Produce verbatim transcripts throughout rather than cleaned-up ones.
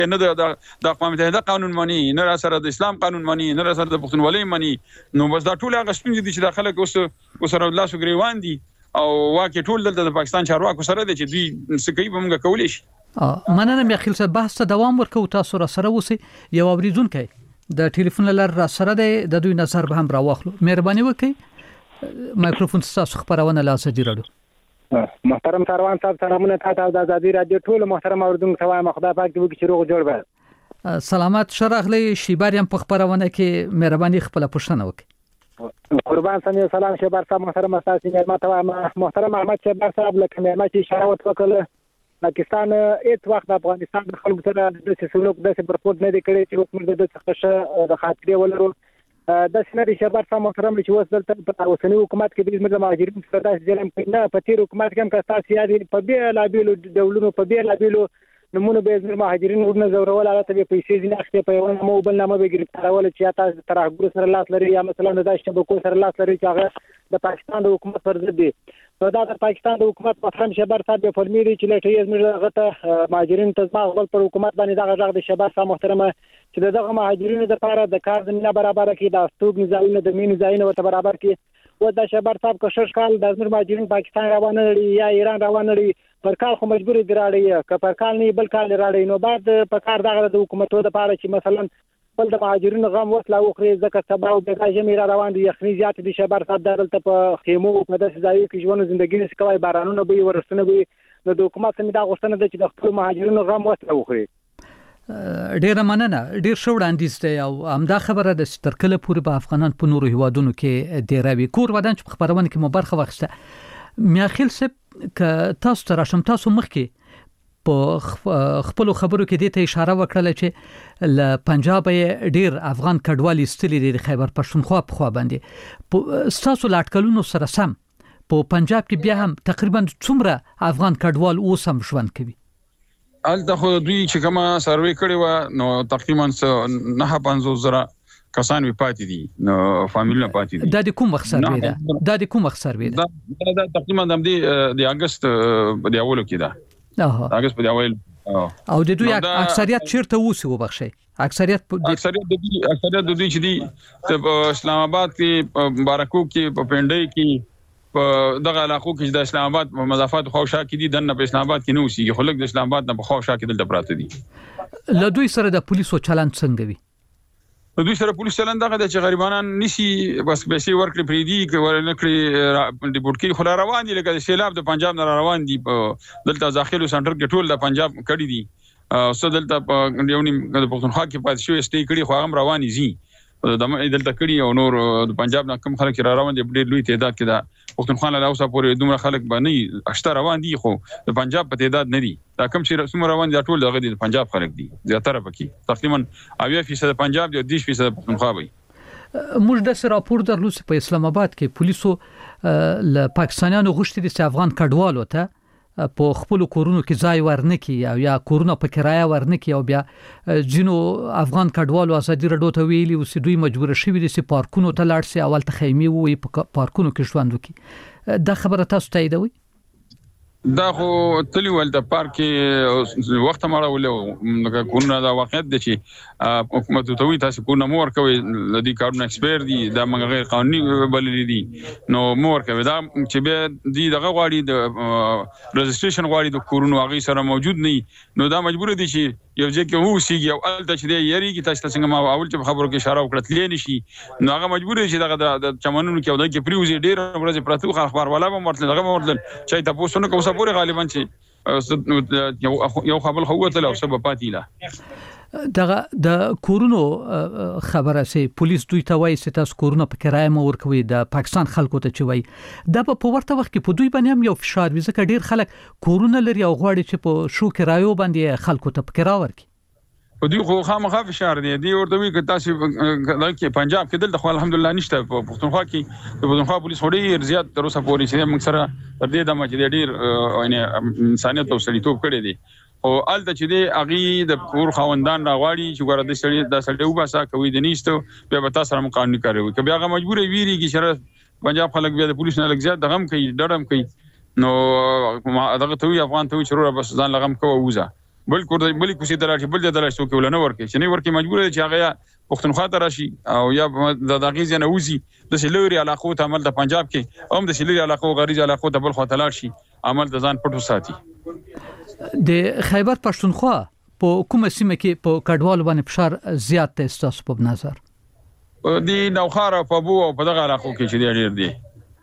نه د د اقوام متحده قانون مانی، نه را سره د اسلام قانون مانی، نه را سره د پښتونولۍ مانی. نو بس دا ټول هغه ستونزې دي چې د خلک اوس اوس سره لاسو ګریوان دي او واکه ټول دلته د پاکستان چارواکو سره دي چې دوی څه کوي به موږ کولی شي. مننه مې خیل صاحب، بحث ته دوام ورکو. تاسو را سره اوسئ. یو اوریدونکی د ټلیفون لار را سره دی، د دوی نظر به هم راواخلو. مهرباني وکړئ مایکروفون تاسو خبرونه لا سجیرلو. محترم سروان صاحب سلامونه تاسو د آزادي رادیو ټول محترم اوریدونکو ته وایم خدای پاک دې وکړي چې روغ جوړ وي. سلامات شراغلی شیباریم په خبرونه کې مهرباني خپل پوښتنه وکړئ. قربان سمي سلام شیبار صاحب محترم تاسو مېرمن ته وایم محترم احمد شیبار صاحب لکه مېرمن چې اشاره وکړه پاکستان هیڅ وخت د افغانستان د خلکو سره د سلوک د برخورد نه دی کړی چې اوس موږ د څه د خاطرې ولرو. د سنري شباب سم محترم چې اوس دلته په اوسنی حکومت کې د زموږ مهاجرین سره داسې ظلم کوي نه. په تیر حکومت کې هم که تاسو یاد په بیلابیلو ډولونو په بیلابیلو نمونه به زموږ مهاجرین ورنه زورول هغه ته به پیسې ځینې اخته په یو نامه بل نامه به ګرفتارول چې تاسو ترهګر سره لاس لري یا مثلا د شبکو سره لاس لري چې هغه د پاکستان د حکومت پر ضد دي. نو دا د پاکستان د حکومت محترم شباب صاحب په فرمایي چې لټي زموږ غته مهاجرین ته خپل پر حکومت باندې دا غږ د شباب صاحب محترمه چې دغه مهاجرینو لپاره د کار زمينه برابر کړي، د استوګ نظامونه د مين ځایونه ورته برابر کړي. و دا شباب صاحب که شش کال د زموږ مهاجرین پاکستان روان لري یا ایران روان لري پر کال خو مجبور دي راړي که پر کال نه بل کال راړي. نو بعد په کار دغه د حکومتو لپاره چې مثلا بل د مهاجرینو غم وسله وخري ځکه سبا او د جمع را روان دي یخني زیات دي شباب صاحب دلته په خیمو په داسې ځایو کې ژوند ژوندۍ نس کوي، بارانونه به ورسونه به نو د حکومت څخه دا غوښتنه ده چې د خپل مهاجرینو غم وسله وخري. ډیر مننه. ډیر ښه وړاندیز دی او همدا خبره د سترکله پورې په افغانان په نورو هیوادونو کې دی راوي کور ودان چې په خبرونه کې مو برخه واخیسته. میاخیل سپ ک تاسو تر شم تاسو مخکې په خپل خبرو کې د ته اشاره وکړه چې ل پنجاب ډیر افغان کډوالي استلی د خیبر پښتونخوا په خوا باندې تاسو لاټکلونو سره سم په پنجاب کې بیا هم تقریبا څومره افغان کډوال اوس هم ژوند کوي؟ الته خو دوی چې کومه سروې کړې و نو تقریبا نه پنځوس زره کسان وی پاتې دي نو فامیلونه پاتې دي. دا د کوم وخت سروې ده؟ دا د کوم وخت سروې ده؟ دا تقریبا د د اگست په دیولو کې ده. اها اگست په دیول او د دوی اکثریت چیرته وسی وبخشي؟ اکثریت اکثریت د دوی اکثریت د دوی چې دي په اسلام آباد کې، بارکو کې، په پنډۍ کې، په دغه علاقو کې د اسلام آباد په مضافات خو شا کې دي دنه په اسلام آباد کې نو سي خلک د اسلام آباد نه په خو شا کې دلته پراته دي. له دوی سره د پولیسو چلند څنګه وي؟ د دوی سره پولیس چلند دغه د چې غریبانان نشي بس پیسې ورکړي پریدي کې ورنکړي ډیپورټ کې خلا روان دي لکه سیلاب د پنجاب نه روان دي په دلته ځاخلو سنټر کې ټول د پنجاب کړي دي او څه دلته په دیونی د پښتونخوا کې پاتې شوی استې کړي خو هم رواني زی د دلته کړي او نور د پنجاب نه کم خلک را روان دي ډېر لوی تعداد کې دا پښتونخوا له اوسه پورې دومره خلک باندې اشته روان دي خو د پنجاب په تعداد نه دي. دا کم چې څومره روان دي ټول دغه د پنجاب خلک دي زیاتره پکې تقریبا اویا فیصد پنجاب دي او دیش فیصد پښتونخوا وي. موږ د راپور درلو په اسلام آباد کې پولیسو له پاکستانیانو غوښتي دي چې افغان کډوالو ته په خپل کورونو کې ځای ورنکي او یا کورونه په کرایه ورنکي او بیا جنو افغان کډوالو ازادي رډو ته ویلي او سې دوی مجبور شوي دي چې پارکونو ته لاړ شي اول ته خیمه وي په پارکونو کې ژوند وکړي. دا خبره تاسو تاییدوي؟ دا خو تلی ول د پارک وخت مړول نو کورونه دا واقعیت دي چې حکومت ته وی تاسو کورونه مور کوي لدی کارونه ایکسپایر دي دا موږ غیر قانوني بلل دي نو مور کوي دا چې به دي دغه غواړي د رجستریشن غواړي د کورونو هغه سره موجود نه نو دا مجبور دي چې یو ځکه وو سیږي او الته چې دی یری کی تاسو څنګه ما اول چې خبرو کې اشاره وکړه تللی نشي نو هغه مجبور دي چې دغه د چمنونو کې ودای کې پریوزي ډیر ورځې پراتو خبر ولا به مرتل دغه مرتل چې تاسو نو کومه پورې غالبا چې یو خبر خو وته او سبب پاتیلا دغه د کورونو خبره سي پولیس دوی ته وایي چې تاسو کورونه په کرایه مو ورکوي د پاکستان خلکو ته چوي دا په ورته وخت کې په دوی باندې هم یو فشار وي ځکه ډیر خلک کورونه لري او غواړي چې په شو کرایو باندې خلکو ته په کرا ورکي. په دوی خو خامخا فشار دی دی ورته وی که تاسو کې پنجاب کې دلته خو الحمدلله نشته په پښتونخوا کې د پښتونخوا پولیس وړي زیات تر اوسه پورې چې موږ سره تر دې دمه چې ډیر یعنی انسانیت او سړیتوب کړی دی او الته چې دی اغي د کور خوندان راغواړي چې ګوره د سړی د سړی وباسا کوي د نیستو بیا به تاسو سره قانوني کاروي که بیا هغه مجبور ویری کې شر پنجاب خلک بیا د پولیس نه لګ زیات دغم کوي ډړم کوي نو دغه ته وی افغان ته وی چې بس ځان لغم کوه وځه بل کور بل کوسي دراشي بل دراشي څوک ولنه ورکه چې نه ورکه مجبور دي چې هغه پښتونخوا ته راشي او یا د دغیز نه وزي د سلوري علاقو ته عمل د پنجاب کې هم د سلوري علاقو غریز علاقو ته بل خو تلل شي عمل د ځان پټو ساتي د خیبر پښتونخوا په کومه سیمه کې په کډوال باندې فشار زیات دی تاسو په نظر د نوخاره په بو او په دغه علاقو کې چې ډیر دی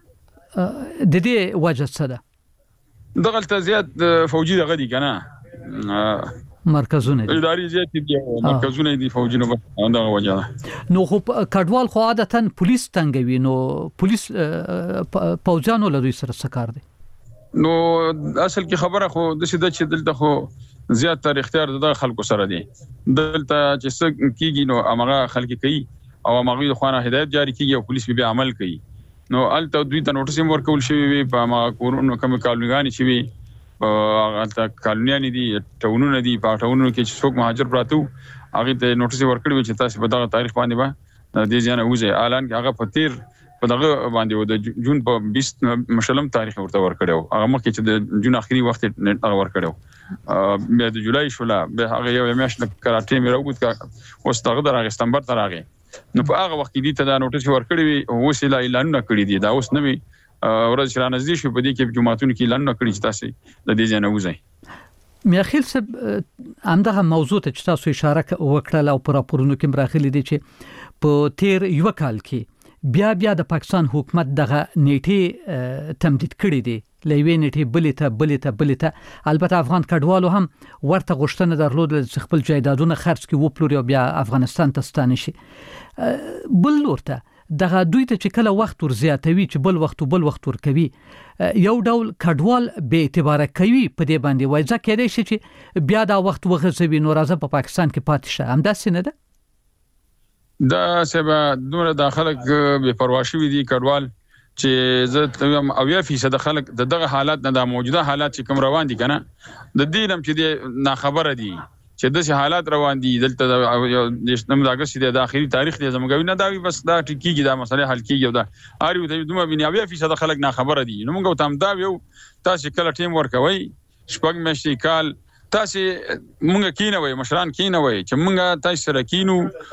د دې وجه څه ده دغه ته زیات فوجي دغه دي کنه مرکزونه دي اداري زیات دي مرکزونه دي فوجي نو دغه وجه ده نو خو کډوال خو عادتا پولیس تنګوي نو پولیس پوجانو لري سره سکار دي نو اصل کې خبره خو د څه د چې دلته خو زیات تر اختیار د خلکو سره دي دلته چې څه کیږي نو هغه خلک کوي او هغه د خوانه هدایت جاری کیږي او پولیس به عمل کوي نو الته دوی ته نوټیس ورکول شوی په ما کورونو کوم کالونګانی چې وي هغه کالونیان دي ټاونونه دي په ټاونونو کې چې څوک مهاجر پراته هغه ته نوټیس ورکړي چې تاسو په دغه تاریخ باندې به د دې ځنه وځي اعلان هغه په تیر په دغه باندې د جون په بیس مشلم تاریخ ورته ورکړو هغه مخکې چې د جون اخري وخت هغه ورکړو بیا د جولای شولا به هغه یو میاشت کراټي مې راوګد کا اوس دغه درغه ستمبر ته راغی نو په هغه وخت کې دي ته دا نوټیس ورکړي وي وسیله اعلانونه کړی دي دا اوس نوي ورځ چې رانږدې شو په دې کې جمعهتون کې اعلانونه کړی چې تاسو د دې ځنه وځي میاخیل صاحب همدغه موضوع ته چې تاسو اشاره وکړه او پر راپورونو کې مراخلي دي چې په تیر یو کال کې بیا بیا د پاکستان حکومت دغه نیټه تمدید کړې دي لوي نیټه بلې ته بلې ته بلې ته البته افغان کډوالو هم ورته غوښتنه درلود چې خپل جایدادونه خرڅ کړي وپلوري او بیا افغانستان ته ستانه شي بل ورته دغه دوی ته چې کله وخت ور زیاتوي چې بل وخت بل وخت ور کوي یو ډول کډوال به اعتبار کوي په دې باندې وای ځکه کېدای شي چې بیا دا وخت وغځوي نو راځه په پاکستان کې پاتې شه هم دا څه نه ده دا سبا دومره د خلک بے پروا شوي دي کډوال چې زه او یا فیصد خلک دغه حالات نه د موجوده حالات چې کوم روان دي کنه د دې نم چې نه خبره دي چې د حالات روان دي دلته د نومبر اگست د اخري تاریخ د زموږ نه دا بس دا ټکیږي دا مسله حل کیږي دا اړ یو د دومره بنیابي فیصد خلک نه خبره دي نو موږ ته هم دا یو تاسو کله ټیم ورکوي شپږ میاشتې کال تاسو مونږ کینوي مشران کینوي چې مونږ تاسو سره کینو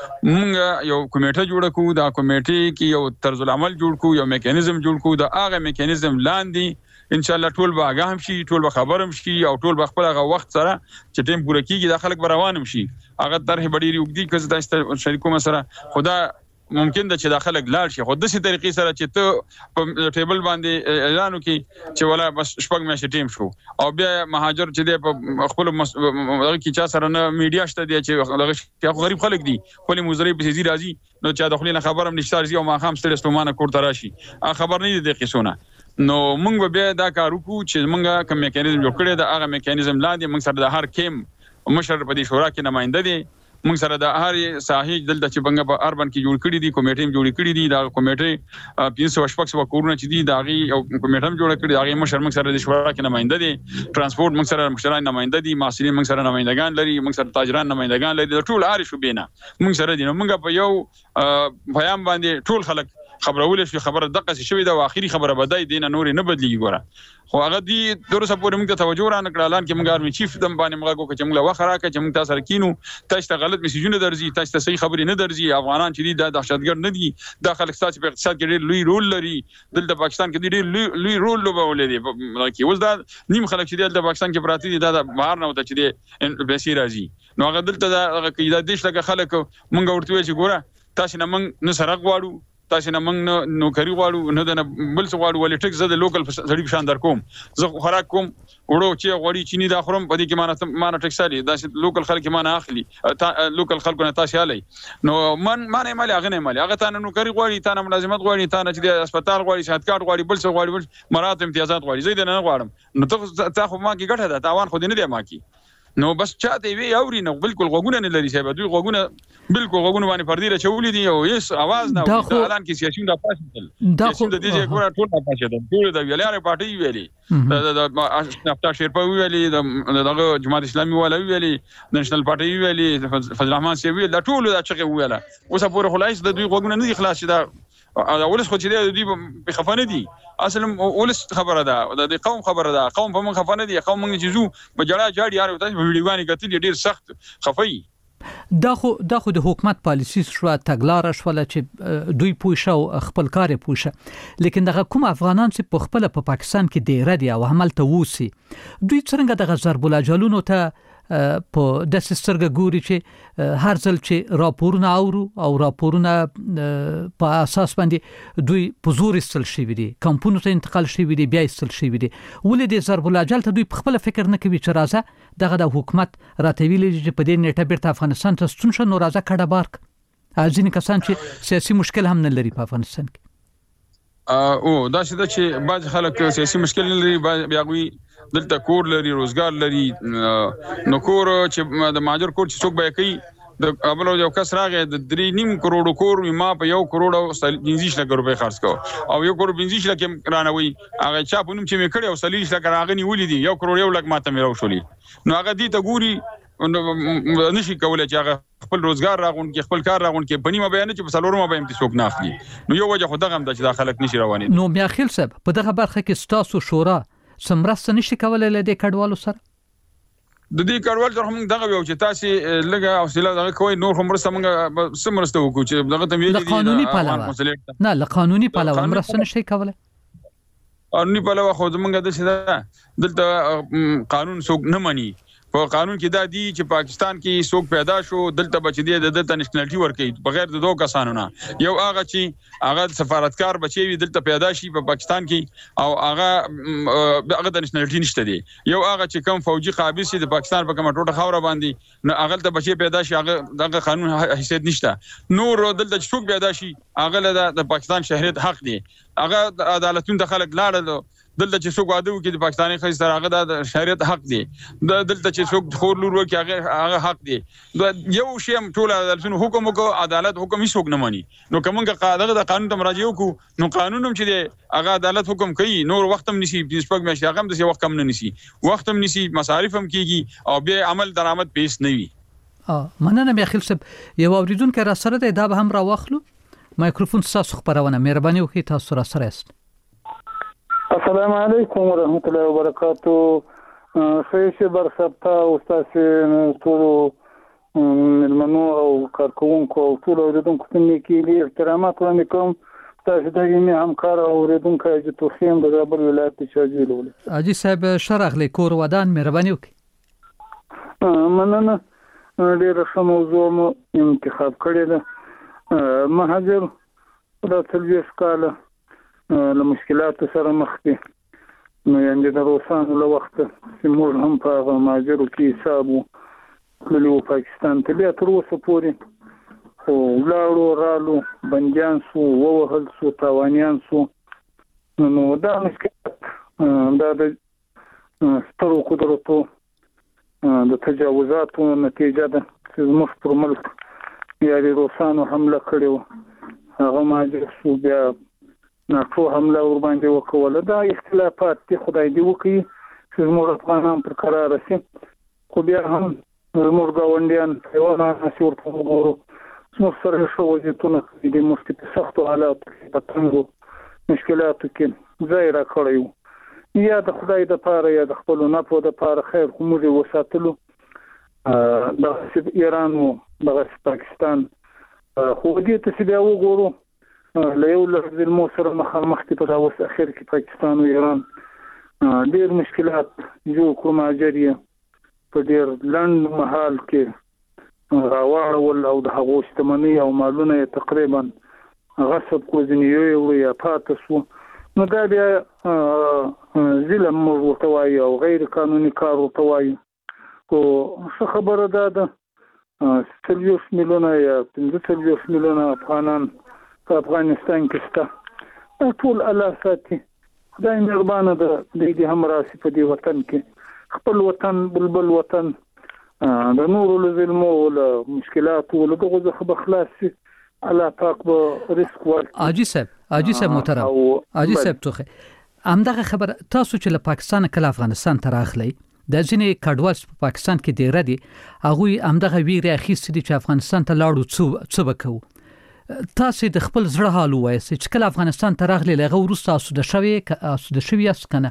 مونږ یو کمیټه جوړ کړو دا کمیټه کې یو طرز العمل جوړ کړو یو میکانیزم جوړ کړو دا هغه میکانیزم لاندې ان شاء الله ټول به آگاه هم شي ټول به خبرم شي او ټول به خپل هغه وخت سره چې ټیم پوره کیږي د خلک روانم شي هغه طرح بډيري وګدي کزه تاسو شریکو سره خدا ممکن ده چې داخله ګلار شي خو د څه طریقې سره چې ته په ټیبل باندې اعلان وکي چې ولا بس شپږ میاشتې ټیم شو او بیا مهاجر چې د خپل دغه کی چا سره نه میډیا شته دی چې دغه غریب خلک دي خپل مزري په سيزي راځي نو چې داخلي خبرم نشته راځي او ما خام ستړي ستومانه کوړه راشي خبر نه دي د قصونه نو موږ بیا دا کار وکړو چې موږ کوم میکانیزم جوړ کړی دا هغه میکانیزم لاندې موږ سره د هر کیم مشر په دې شورا کې نمائنده دي موږ سره د هر ساحې دلته چې بنګ په اربن کې جوړ کړی دي کمیټې جوړ کړی دي دا کمیټې پنځه سوه شپږ سوه کورونه چې دي دا غي او کمیټه جوړ کړی دا غي مشر موږ سره د شورا کې نمائنده دي ترانسپورت موږ سره مشران نمائنده دي محصلین موږ سره نمائندگان لري موږ سره تاجران نمائندگان لري ټول اړ شو بینه موږ سره دي نو موږ په یو پیغام باندې ټول خلک خبرول شي خبره دقه شوی دا واخري خبره بدای دینه نور نه بدلیږي ګوره خو هغه دی درسه پورې موږ ته توجه را نکړه اعلان کې موږ ارمي چیف دم باندې موږ کو چې موږ وخره کې چې موږ تاسو کینو تاسو ته غلط میسجونه درځي تاسو ته صحیح خبرې نه درځي افغانان چې د دهشتګرد نه دي د خلک ساتي په اقتصاد کې ډېر لوی رول لري دلته پاکستان کې ډېر لوی رول لوبولې دي کې اوس دا نیم خلک چې د پاکستان کې پراته دي دا بهر نه وته چې د پیسې راځي نو هغه دلته دا کې د دیش لکه خلک موږ ورته چې ګوره تاسو نه موږ نه سره غواړو تاسو نه موږ نوکری غواړو نه د بل څه غواړو ولې ټیک زه د لوکل سړي په شان در کوم زه خوراک کوم وړو چې غوړي چینی دا خورم په دې کې مانه مانه ټیک سالي دا لوکل خلک مانه اخلي لوکل خلکو نه تاسو علي نو من مانه مالي هغه نه مالي هغه تا نه نوکری غواړي تا نه ملازمت غواړي تا نه چې د هسپتال غواړي شهادت کارت غواړي بل څه غواړي مراتب امتیازات غواړي زه دې نه غواړم نو ته تا خو ما کې ګټه ده تاوان خو دې نه دی ما کې نو بس چاته وی اوري نو بالکل غوګونه نه لري صاحب دوی غوګونه بالکل غوګونه باندې پردي راچولې دي او هیڅ आवाज نه اوري اعلان کې سیاسيون د پاسې دا خو د دې ګوره ټول د پاسې د ټول د ویلاره پارټي ویلي د نفتا شیرپا ویلي د دغه جماعت اسلامي ولا ویلي نېشنل پارټي ویلي فضل الرحمن سی ویل دا ټول دا چې ویله اوس پورې خلاص د دوی غوګونه نه دي خلاص دا ولس خو چې دی په خفانه دي اصل ولس خبره ده د قوم خبره ده قوم په من خفانه دي قوم موږ چې زو په جړه جاړي یار تاسو ویډیوګانی کتل ډیر سخت خفي دا خو دا خو د حکومت پالیسی شو تګلار شول چې دوی پوښه او خپل کار پوښه لیکن دغه کوم افغانان چې په خپل په پاکستان کې ډیر دي او عمل ته ووسی دوی څنګه دغه ضرب الجلونو ته په د سترګه ګوري چې هر ځل چې راپورونه اورو او راپورونه په اساس باندې دوی په زور استل شي دي کمپونو ته انتقال شي دي بیا استل شي دي ولې د ضرب الجل ته دوی په خپل فکر نه کوي چې راځه دغه د حکومت راتویل چې په دې نیټه بیرته افغانستان ته ستون شنو راځه کډه بارک ځینې کسان چې سیاسي مشکل هم نه لري په افغانستان کې او دا چې بعض خلک سیاسي مشکل نه لري بیا غوي دلته کور لري روزګار لري نو کور چې د ماجر کور چې څوک به کوي د ابل یو کس راغی د درې نیم کروڑ کور ما په یو کروڑ او پنځه لک روپۍ خرڅ کو او یو کروڑ پنځه لک رانوي هغه چا په نوم چې مې کړی او سلیش لک راغنی ولې دي یو کروڑ یو لک ماته مې راوښولي نو هغه دې ته ګوري نشي کولای چې هغه خپل روزګار راغون کې خپل کار راغون کې پنیمه بیان چې په سلورمه به امتسوک نه اخلي نو یو وجه خدای غم د چې داخلك نشي رواني نو بیا خیل صاحب په دغه برخه کې ستاسو شورا سمرسته نشي کولای له دې کډوالو سره د دې کډوال تر هم دغه یو چې تاسو لګه او سلا دغه کوی نور هم مرسته موږ سمرسته وکړو چې دغه ته ویلي دي قانوني پالاوه نه له قانوني پالاوه مرسته نشي کولای قانوني پالاوه خو زمونږ د څه دلته قانون څوک نه مني په قانون کې دا دی چې پاکستان کې څوک پیدا شو دلته بچی دی د دلته نېشنلټي ورکړي بغیر د دوه کسانو نه یو هغه چې هغه سفارتکار بچی وي دلته پیدا شي په پاکستان کې او هغه هغه د نېشنلټي نشته دی یو هغه چې کوم فوجي قابل شي د پاکستان په کومه ټوټه خاور باندې نو هغه ته بچی پیدا شي هغه دغه قانون حیثیت نشته نور دلته څوک پیدا شي هغه د پاکستان شهريت حق دی هغه عدالتونو د خلک لاړل دلته چې څوک واده وکړي د پاکستاني ښځې سره هغه د شهريت حق دی دلته چې څوک خور لور وکړي هغه هغه حق دی یو شی هم ټول عدالتونو حکم وکړو عدالت حکم هیڅ څوک نه مانی نو کومه قاعده د قانون ته مراجعه وکړو نو قانون هم چې دی هغه عدالت حکم کوي نور وخت هم نشي پنځپک میاشتې هغه هم د وخت کم نه نشي وخت هم نشي مصارف هم کیږي او به عمل درآمد پیس نه وي اه مننه بیا خیل صاحب یو اوریدونکو را سره دا به هم را واخلو مایکروفون تاسو خبرونه مهرباني وکړئ تاسو را سره است السلام علیکم ورحمت الله وبرکاتہ سیاسي برخه او تاسو ټول ملمنو او کارکونکو او ټول اوریدونکو ته نیکی احترامات وړاندې کوم تاسو د یې همکار او اوریدونکو چې توخیم د زابل ولایت شاجیل ول اجي صاحب شرح لیکور ودان مهرباني وکړئ مننه ډېر ښه موضوع مو انتخاب کړی ده مهاجر د تلويث کاله له مشکلات سره مخ دي نو یعنی د روسانو له وخت چې موږ هم په ماجرو کې حساب وکړو پاکستان ته بیا تر اوسه پورې خو ولاړو رالو بندیان سو ووهل سو تاوانیان سو نو دا مشکلات دا د سترو قدرتو د تجاوزاتو نتیجه ده چې زموږ پر ملک یا د روسانو حمله کړې هغه ماجر سو بیا ناټو حمله ور باندې وکوله دا اختلافات دي خدای دې وکړي چې موږ افغانان پر قرار شي خو بیا هم موږ غونډیان یو نه نشور ته وګورو موږ سره شو وځتونه دې مفتي په سختو حالاتو کې په تنګو مشکلاتو کې ځای را کړیو یا د خدای د پاره یا د خپل نه په د پاره خیر خو موږ وساتلو د ایران او د پاکستان خو دې ته چې بیا وګورو له یو لفظ الموسر مخامخ په تاسو اخر کې پاکستان او ایران ډېر مشکلات جوړ کوم اجریه په ډېر لنډ مهال کې راوړل او د هغو شتمنۍ او مالونه تقریبا غصب کوزنیو یا پاتسو نو دا بیا ظلم ورته وایي او غیر قانوني کار ورته وایي خو څه خبره ده د څلوېښت میلیونه یا پنځه څلوېښت میلیونه افغانان په افغانستان کې شته ټول الله ساتي خدای مهربانه ده دې هم راسي په دې وطن کې خپل وطن بلبل وطن د نورو له ظلمو او مشکلاتو له دغه څخه بخلاص شي الله پاک به رزق ورکړي اجي صاحب اجي صاحب محترم اجي صاحب توخه همدغه خبر تاسو چې له پاکستان کله افغانستان ته راغلی د ځینې کډوال په پاکستان کې ډیر دي هغه همدغه ویری اخیستي چې افغانستان ته لاړو څو څه وکړو تاسو د خپل زړه حال وایي چې کله افغانستان ته راغلی لغه ورسته اسوده شوی اسوده شوی اس کنه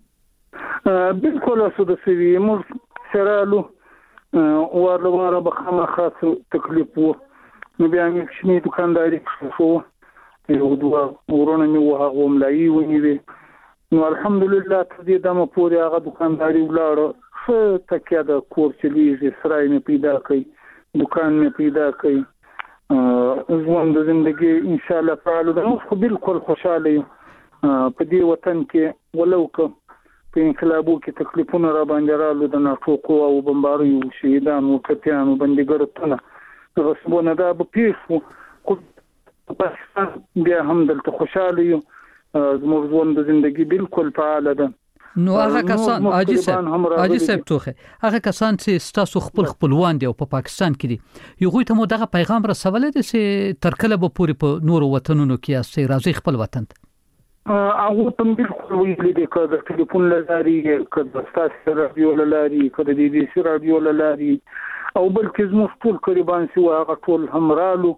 بالکل اسوده شوی موږ سرالو ورله واره بخمه خاص تکلیف وو نو بیا موږ شنو دکانداري شو یو دوه ورونه مې وهغه ملایي ونیوي نو الحمدلله تر دې دمه پورې هغه دکانداري ولاړه څه تکیه د کور چلیږي سرای مې پیدا کړي دکان مې پیدا کړي ژوند د زندگی ان شاء الله تعالی د موږ بالکل خوشاله یو په دې وطن کې ولو که په انقلابو کې تکلیفونه را باندې رالو د ناټوکو او بمباریو شهیدان او کتیانو بندګرتونه غصبونه دا به پیښ وو پاکستان بیا هم دلته خوشاله یو زموږ ژوند د زندگی بالکل فعال ده نو هغه کسان حاجی صاحب حاجی صاحب توخه هغه کسان چې تاسو خپل خپلوان دي او په پاکستان کې دي یو ته مو دغه پیغام رسول دي چې تر کله به پوری په نورو وطنونو کې اسې راځي خپل وطن هغه تم بالکل ویلي دي کله ټلیفون لاري کله تاسو رادیو لاري کله د دې سره رادیو لاري او بلکې زموږ ټول قریبان سي هغه ټول همرالو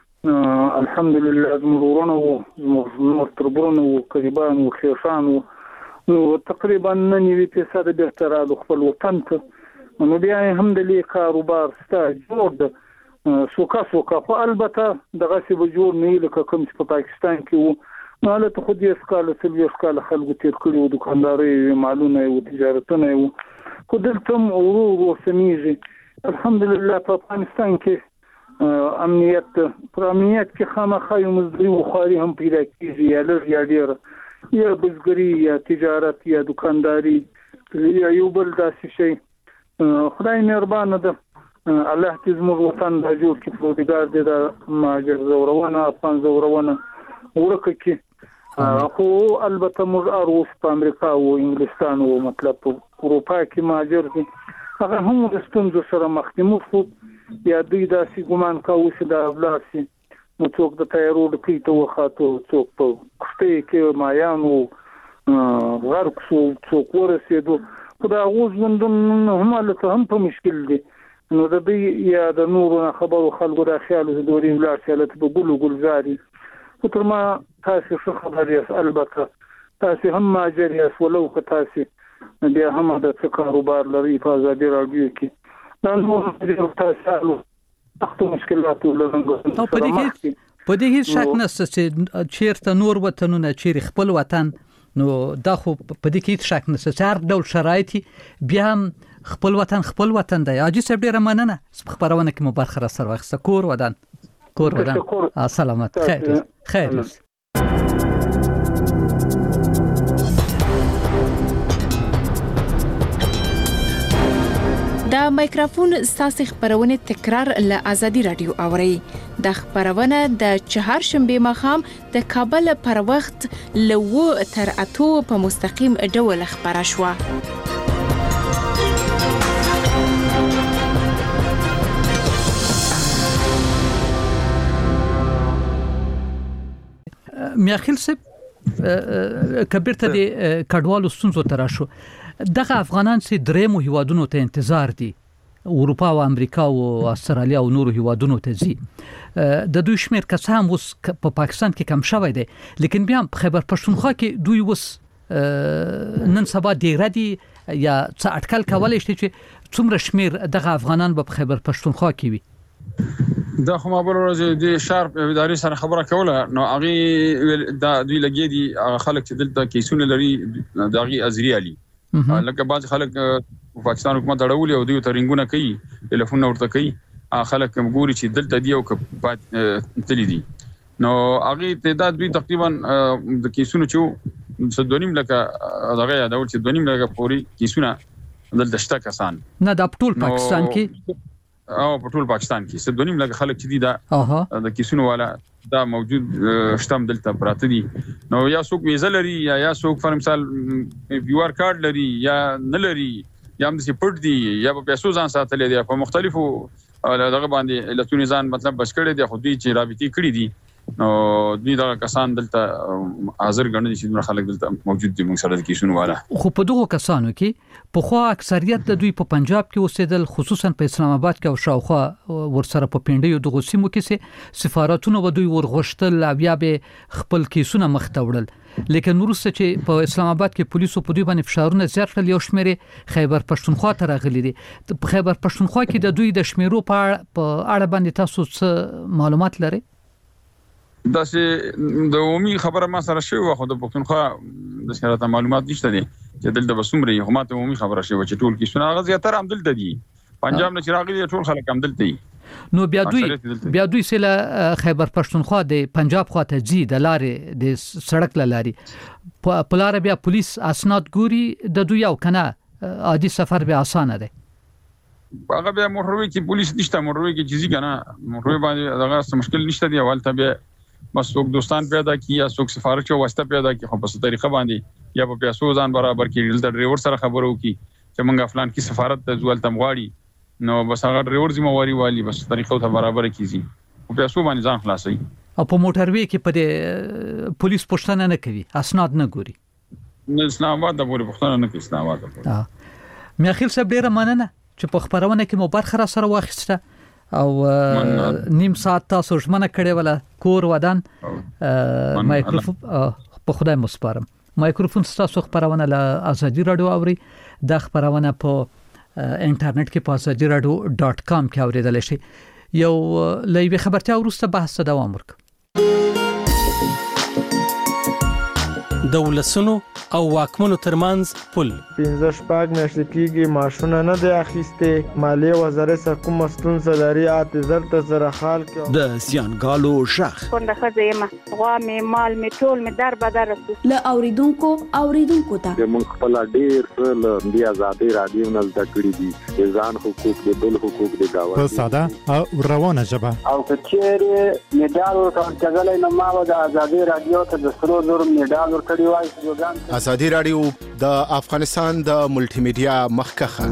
الحمدلله زمورونه زموږ تربرونه او قریبان او خیرفان نو تقریبا ننوي فیصد بهتره خپل وطن ته نو بیا هم د لې کاروبار ستا جوړ د سوکا سوکا خو البته دغه سی به جوړ نه لکه کوم چې په پاکستان کې وو نو له ته خو دې سکاله سلوي سکاله خلکو تیر کړي او دکانداري معلومه او تجارتونه وو خو دلته ورو ورو سميږي الحمدلله په افغانستان کې امنیت پر امنیت کې خامخا یو مزري او خاري هم پیدا کیږي یا لږ یا ډیر یا بزګری یا تجارت یا دکانداری یا یو بل داسې شي خدای مهربان ده الله دې زموږ وطن د جوړ کې پروردګار دې د ماجر زورونه افغان زورونه ورکه کې خو البته موږ اروس په امریکا او انګلستان او مطلب په اروپا کې ماجر دي هغه هم د ستونزو سره مخ دي مو یا دوی داسې ګمان کوي چې دا افلاسي نو څوک د تیارو د کیته وخاتو څوک په کشته کې مایانو غرق شو څوک ورسېدو خدا غوز مندون هم له هم په مشکل دي نو د دې یا د نورو خبرو خلکو د خیال د دوري ولاشلت په ګلو ګلزاري تر ما تاسو څه خبر یې البته تاسو هم ماجر یې ولو که تاسو بیا هم د کاروبار لري په ازادي راډیو کې دا نو د تاسو تاسو مشکلات ولرنګو او په دې کې په دې کې شک نشته چې چیرته نور وطنونه چیرې خپل وطن نو دا خو په دې کې شک نشته چې هر ډول شرایط بیا هم خپل وطن خپل وطن دی حاجی صاحب ډیره مننه خبرونه کې مو برخه را سره واخسته کور ودان کور ودان سلامت خیر خیر دا مایکروفون ستاسو خبرونه تکرار له ازادي رادیو اوري د خبرونه د چهارشنبه مخام د کابل پر وخت لو تر اتو په مستقیم ډول خبره شو میاخیل سب کبرته د کډوالو ستونزو تر شو دغه افغانان چې درېمو هیوادونو ته انتظار دي اروپا او امریکا او استرالیا او نورو هیوادونو ته ځي د دوی شمیر کس هم اوس په پاکستان کې کم شوی دی لیکن بیا په خیبر پښتونخوا کې دوی اوس نن سبا ډیر دي یا څه اټکل کولای شي چې څومره شمیر دغه افغانان په خیبر پښتونخوا کې وي دا خو ما بل ورځ د شارپ اداري سره خبره کوله نو هغه دا دوی لګي دي خلک چې دلته کیسونه لري دغه ازریالي لکه بعض خلک پاکستان حکومت اړولي او دوی ترنګونه کوي ټلیفون ورته کوي خلک کوم ګوري چې دلته دی او که تللی دي نو هغه تعداد دوی تقریبا د کیسونو چې سدونیم لکه دغه یادول چې دونیم لکه پوری کیسونه دلته شته کسان نه د ټول پاکستان کې او په ټول پاکستان کې سدونیم لکه خلک چې دي دا د کیسونو والا دا موجود شتم دلته پراته دي نو یا څوک ویزه لري یا یا څوک فر مثال یو آر کارت لري یا نه لري یا هم د پټ دي یا په پیسو ځان ساتلې دي په مختلفو دغه باندې لتونی ځان مطلب بس کړي دي خو دې چې رابطي کړي دي نو دوی دا کسان دلته حاضر غنډي چې موږ خلک دلته موجود دي موږ سره د کیسونو والا. خو په دغه کسانو کې په خو اکثریت د دوی په پنجاب کې اوسېدل، خصوصا په اسلام آباد کې او شاوخوا ورسره په پینډیو دغه سیمو کې سفارتونه و دوی ورغشتل او بیا به خپل کیسونه مخته وړل. لیکن وروسته چې په اسلام آباد کې پولیسو په دوی باندې فشارونه زیات کړل، یو شمېر خیبر پښتونخوا ته راغلي دي. په خیبر پښتونخوا کې د دوی د شمیرو په اړه باندې تاسو څه معلومات لرئ؟ دا چې د عمومي خبره ما سره شوی خو د پښتونخوا د شرایطو معلومات نشته دي چې دلته بسومري حکومت عمومي خبره شوی چې ټول کې سونه غزي تر هم دلته دي، پنجاب نه چې راغلي ټول خلک هم دلته دي. نو بیا دوی بیا دوی سره خیبر پښتونخوا د پنجاب خواته ځي د لارې د سړک لاري په لار بیا پولیس اسناد ګوري د دوی او کنه عادي سفر به اسانه ده. هغه بیا موټروي کې پولیس نشته، موټروي کې چیزی کنه موټروي باندې دغه مشکل نشته دی. اول ته بیا بس څوک دوستان پیدا کی یا څوک سفارت او واسطه پیدا کی، خو په څه طریقه باندې یا په پیسو ځان برابر کړي د ډرایور سره خبرو کی چې مونږ فلان کی سفارت ته ځول تم غواړي، نو بس هغه ډرایور ذمہواری والی بس طریقو ته برابر کیږي او پیسو باندې ځان خلاصي. او په موټروي کې په پولیس پوښتنه نه کوي، اسناد نه ګوري. نه اسلام آباد د پوره پوښتنه نه کوي اسلام آباد. ها میاخیل صاحب ډیره مننه چې په خبرونه کې مو برخه را سره واخیسته او نیم ساعت تاسو ژمنه کړې ولا کور ودان مایکروفون په خدای مسپارم. مایکروفون تاسو خبرونه له ازادي رادیو اوري، د خبرونه په انټرنیټ کې په ازادي رادیو ډاټ کام کې اوریدل شي. یو لایوي خبرتیا ورسته بحث دوام ورک. د ولسونو او واکمنو ترمنځ پل پنځه شپږ میاشتې کېږي معاشونه نه دی اخیستې. مالیې وزارت څخه کومه ستونزه لري اته زر ته زره خال کې د زیانګالو شخ کونډه ښځه یم، غوا مې مال مې ټول مې در بدر رسو له اوریدونکو اوریدونکو ته موږ خپل ډیر څه له دې ازادي رادیو نه زده کړی دي، د ځان حقوق د بل حقوق د گاوند په ساده او روانه ژبه او کچېره میډال ورکړل کېدل نو ما د ازادي رادیو ته د سرو زر میډال ورکړی وای. ازادي رادیو د افغانستان د ملټي میډیا مخکخه.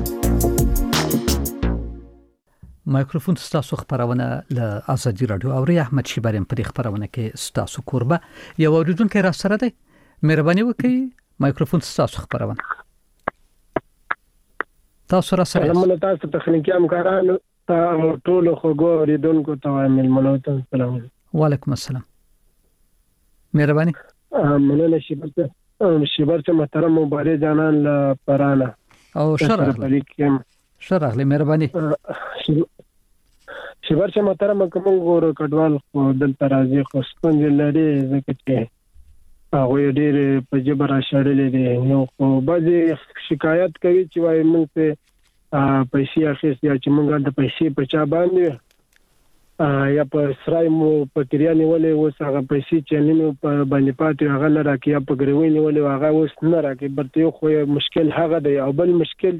مایکروفون تاسو خبرونه له ازادي رادیو او ری احمد شیبریم په خبرونه کې تاسو کوربه یو اوریدونکو را سره دی، مهرباني وکړئ مایکروفون تاسو خبرونه تاسو را سره. سلام تاسو تخنیکی همکارانو ته ټول خوګو اوریدونکو ته ملمنو ته سلام. وعلیکم السلام، مهرباني. مننه شیبر شیبر چې محترم مبارک جانان له پرانه او شرح شرح له مهرباني. شیبر چې محترم کوم ګورو کډوال خو دلته راځي خو څنګه لري ځکه چې هغه ډېر په جبر شړلې دي. نو خو بعضي شکایت کوي چې وايي موږ ته پیسې اخیستي چې موږ د پیسې په چا باندې یا په سرای مو په کریانه ولې وس هغه پیسې چې نیم په باندې پاتې هغه نه راکې یا په ګریوینه ولې هغه وس نه راکې. برته یو خو مشکل هغه دی او بل مشکل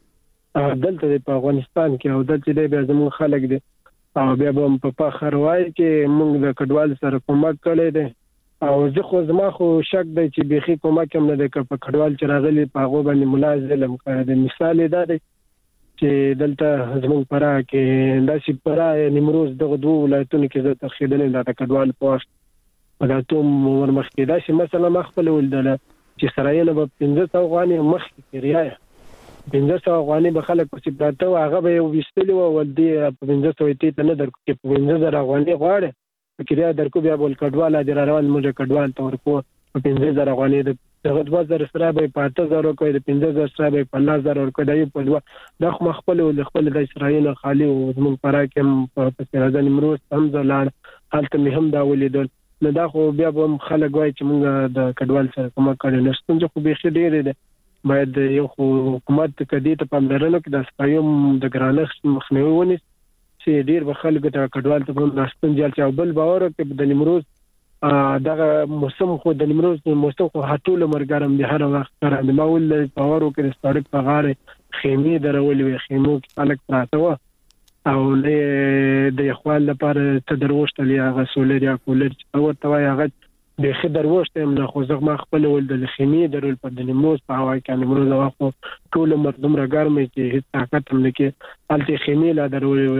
چې دلته په افغانستان کې او دلته دی بیا زموږ خلک دي او بیا هم په فخر وایي چې موږ د کډوال سره کومک کړی دی او زه خو زما خو شک دی چې بيخي کومک هم نه دی که په کډوال چې راغلي په هغه باندې ملازم کړی دی. مثال دا دی چې دلته زموږ پرا کې داسې پرا نیمروز دغه دوه ولایتونو کې د تخیدل د کډوال پوسټ په داتوم ورمخکې داسې مثلا مخبل ولدل چې سرایله په پنځه سوه افغاني مخ کې ریاض پنځه سوه افغاني به خلک چې پراته هغه به وستلی و ولدي په پنځه سوه ته نه درکو کې پنځه زره افغاني غواړي کې ریاض درکو بیا بول کډوال د روان موږ کډوال تور کو په پنځه زره افغاني دغه دوه زره سره به په اته زره کوي د پنځه زره سره به په الله زره ورکوي د یو په دوه د خو خپل ول خپل د اسرائیل خالی او زمون پرا کې په سرازن امروز هم ځلان حالت مهم دا ولیدل. نو دا خو بیا هم خلک وایي چې موږ د کډوال سره کوم کړي نشته خو به خې ډېر دي. باید یو حکومت کدی ته پاملرنه کې د سپایم د ګرانښت مخنیوي ونی چې ډېر به خلک د کډوال ته په نشته جل چې بل باور کې د نیمروز دغه موسم خو د نیمروز موسم خو هټول مرګرم به هر وخت تر د ماول پاورو کې ستارک په غاړه خیمه درولې خیمو کې خلک پراته و او له د خپل لپاره تدروشتل یا غسولر یا کولر او توای هغه د خدر وشته نه خو زغه خپل ول د خیمه درول په د نیمروز په هوا کې نیمروز واخو ټول مردم راګرمې چې هیڅ طاقت هم نه کې الته خیمه لا درولې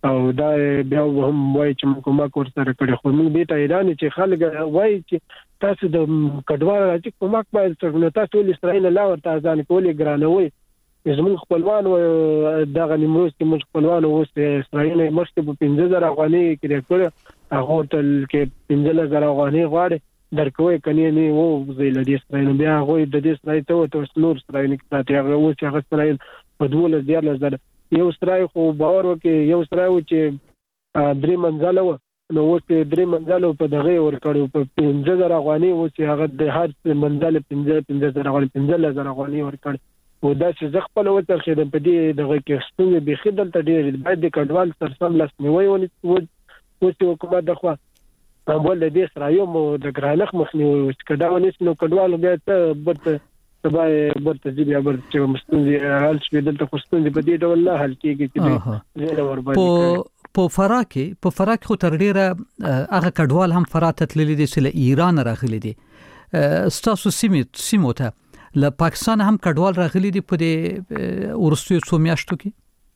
او دا بیا هم وایي چې موږ کومک ورسره کړی خو موږ دې ته حیران چې خلک وایي چې تاسو د کډوالو راځي کومک باید تاسو تاسو ول اسرائیل لا ورته ځان کولې ګرانوي زموږ خپلوان او دغه نیمروز کې موږ خپلوان اوس اسرائیل مخکې په پنځه زره افغانۍ کې کړ هغه تل کې پنځه زره افغانۍ غواړي درکوي کني نه وو زیل دې اسرائیل بیا هغه د دې اسرائیل ته او نور اسرائیل کې پاتې هغه اوس هغه اسرائیل په دوله دیار لزر یو اسرائیل خو باور وکي یو اسرائیل چې درې منځله و نو اوس درې منځله په دغه ور کړو په پنځه زره افغانۍ اوس هغه د هر منځله پنځه پنځه زره افغانۍ پنځه زره افغانۍ ور کړ او دا چې زه خپل وتر خېدم په دې دغه کې ستونزې به خدل ته ډېر باید د کډوال سر سم لاس نیوي ونی اوس حکومت دغه اول د اسرائیل مو د ګرانخ مخنیوي او کډوال نو کډوال بیا ته برته سبای برته دی بیا برته چې مستنځي حل شوی دلته خوستنځي په دې ډول نه حل کیږي چې زه ور باندې په فراکي په فراک خو تر ډیره هغه کډوال هم فرات تللی دي چې ایران راغلي دي ستاسو سیمه سیمه ته له پاکستان هم کډوال راغلي دي په دې ورستیو څو میاشتو کې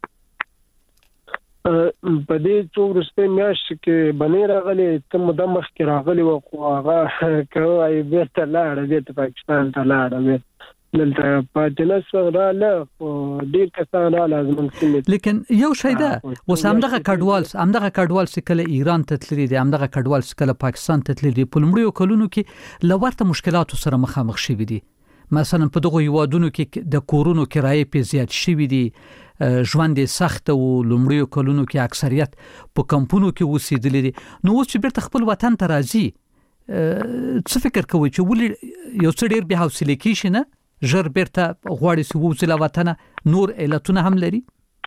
په دې څو ورستیو میاشتو کې باندې راغلي ته مدام مخ کې راغلي او هغه کوي به ته لاړ دې پاکستان ته لاړ دلته پاتنس را له ډیر کسان را لازم سیمه لیکن یو شی ده اوس همدغه کډوال همدغه کډوال چې کله ایران ته تللی دي همدغه کډوال چې کله پاکستان ته تللی دي په لومړیو کلونو کې لورته مشکلاتو سره مخامخ شوي دي مثلا په دغه یوادونو کې د کورونو کرایې په زیات شوي دي ژوند سخت او لومړیو کلونو کې اکثریت په کمپونو کې اوسېدلي دي نو اوس چې بیرته خپل وطن ته راځي څه فکر کوي چې ولې یو څه ډیر به حوصله کیږي نه ژر بیرته غواړي چې وځي له وطن نور علتونه هم لري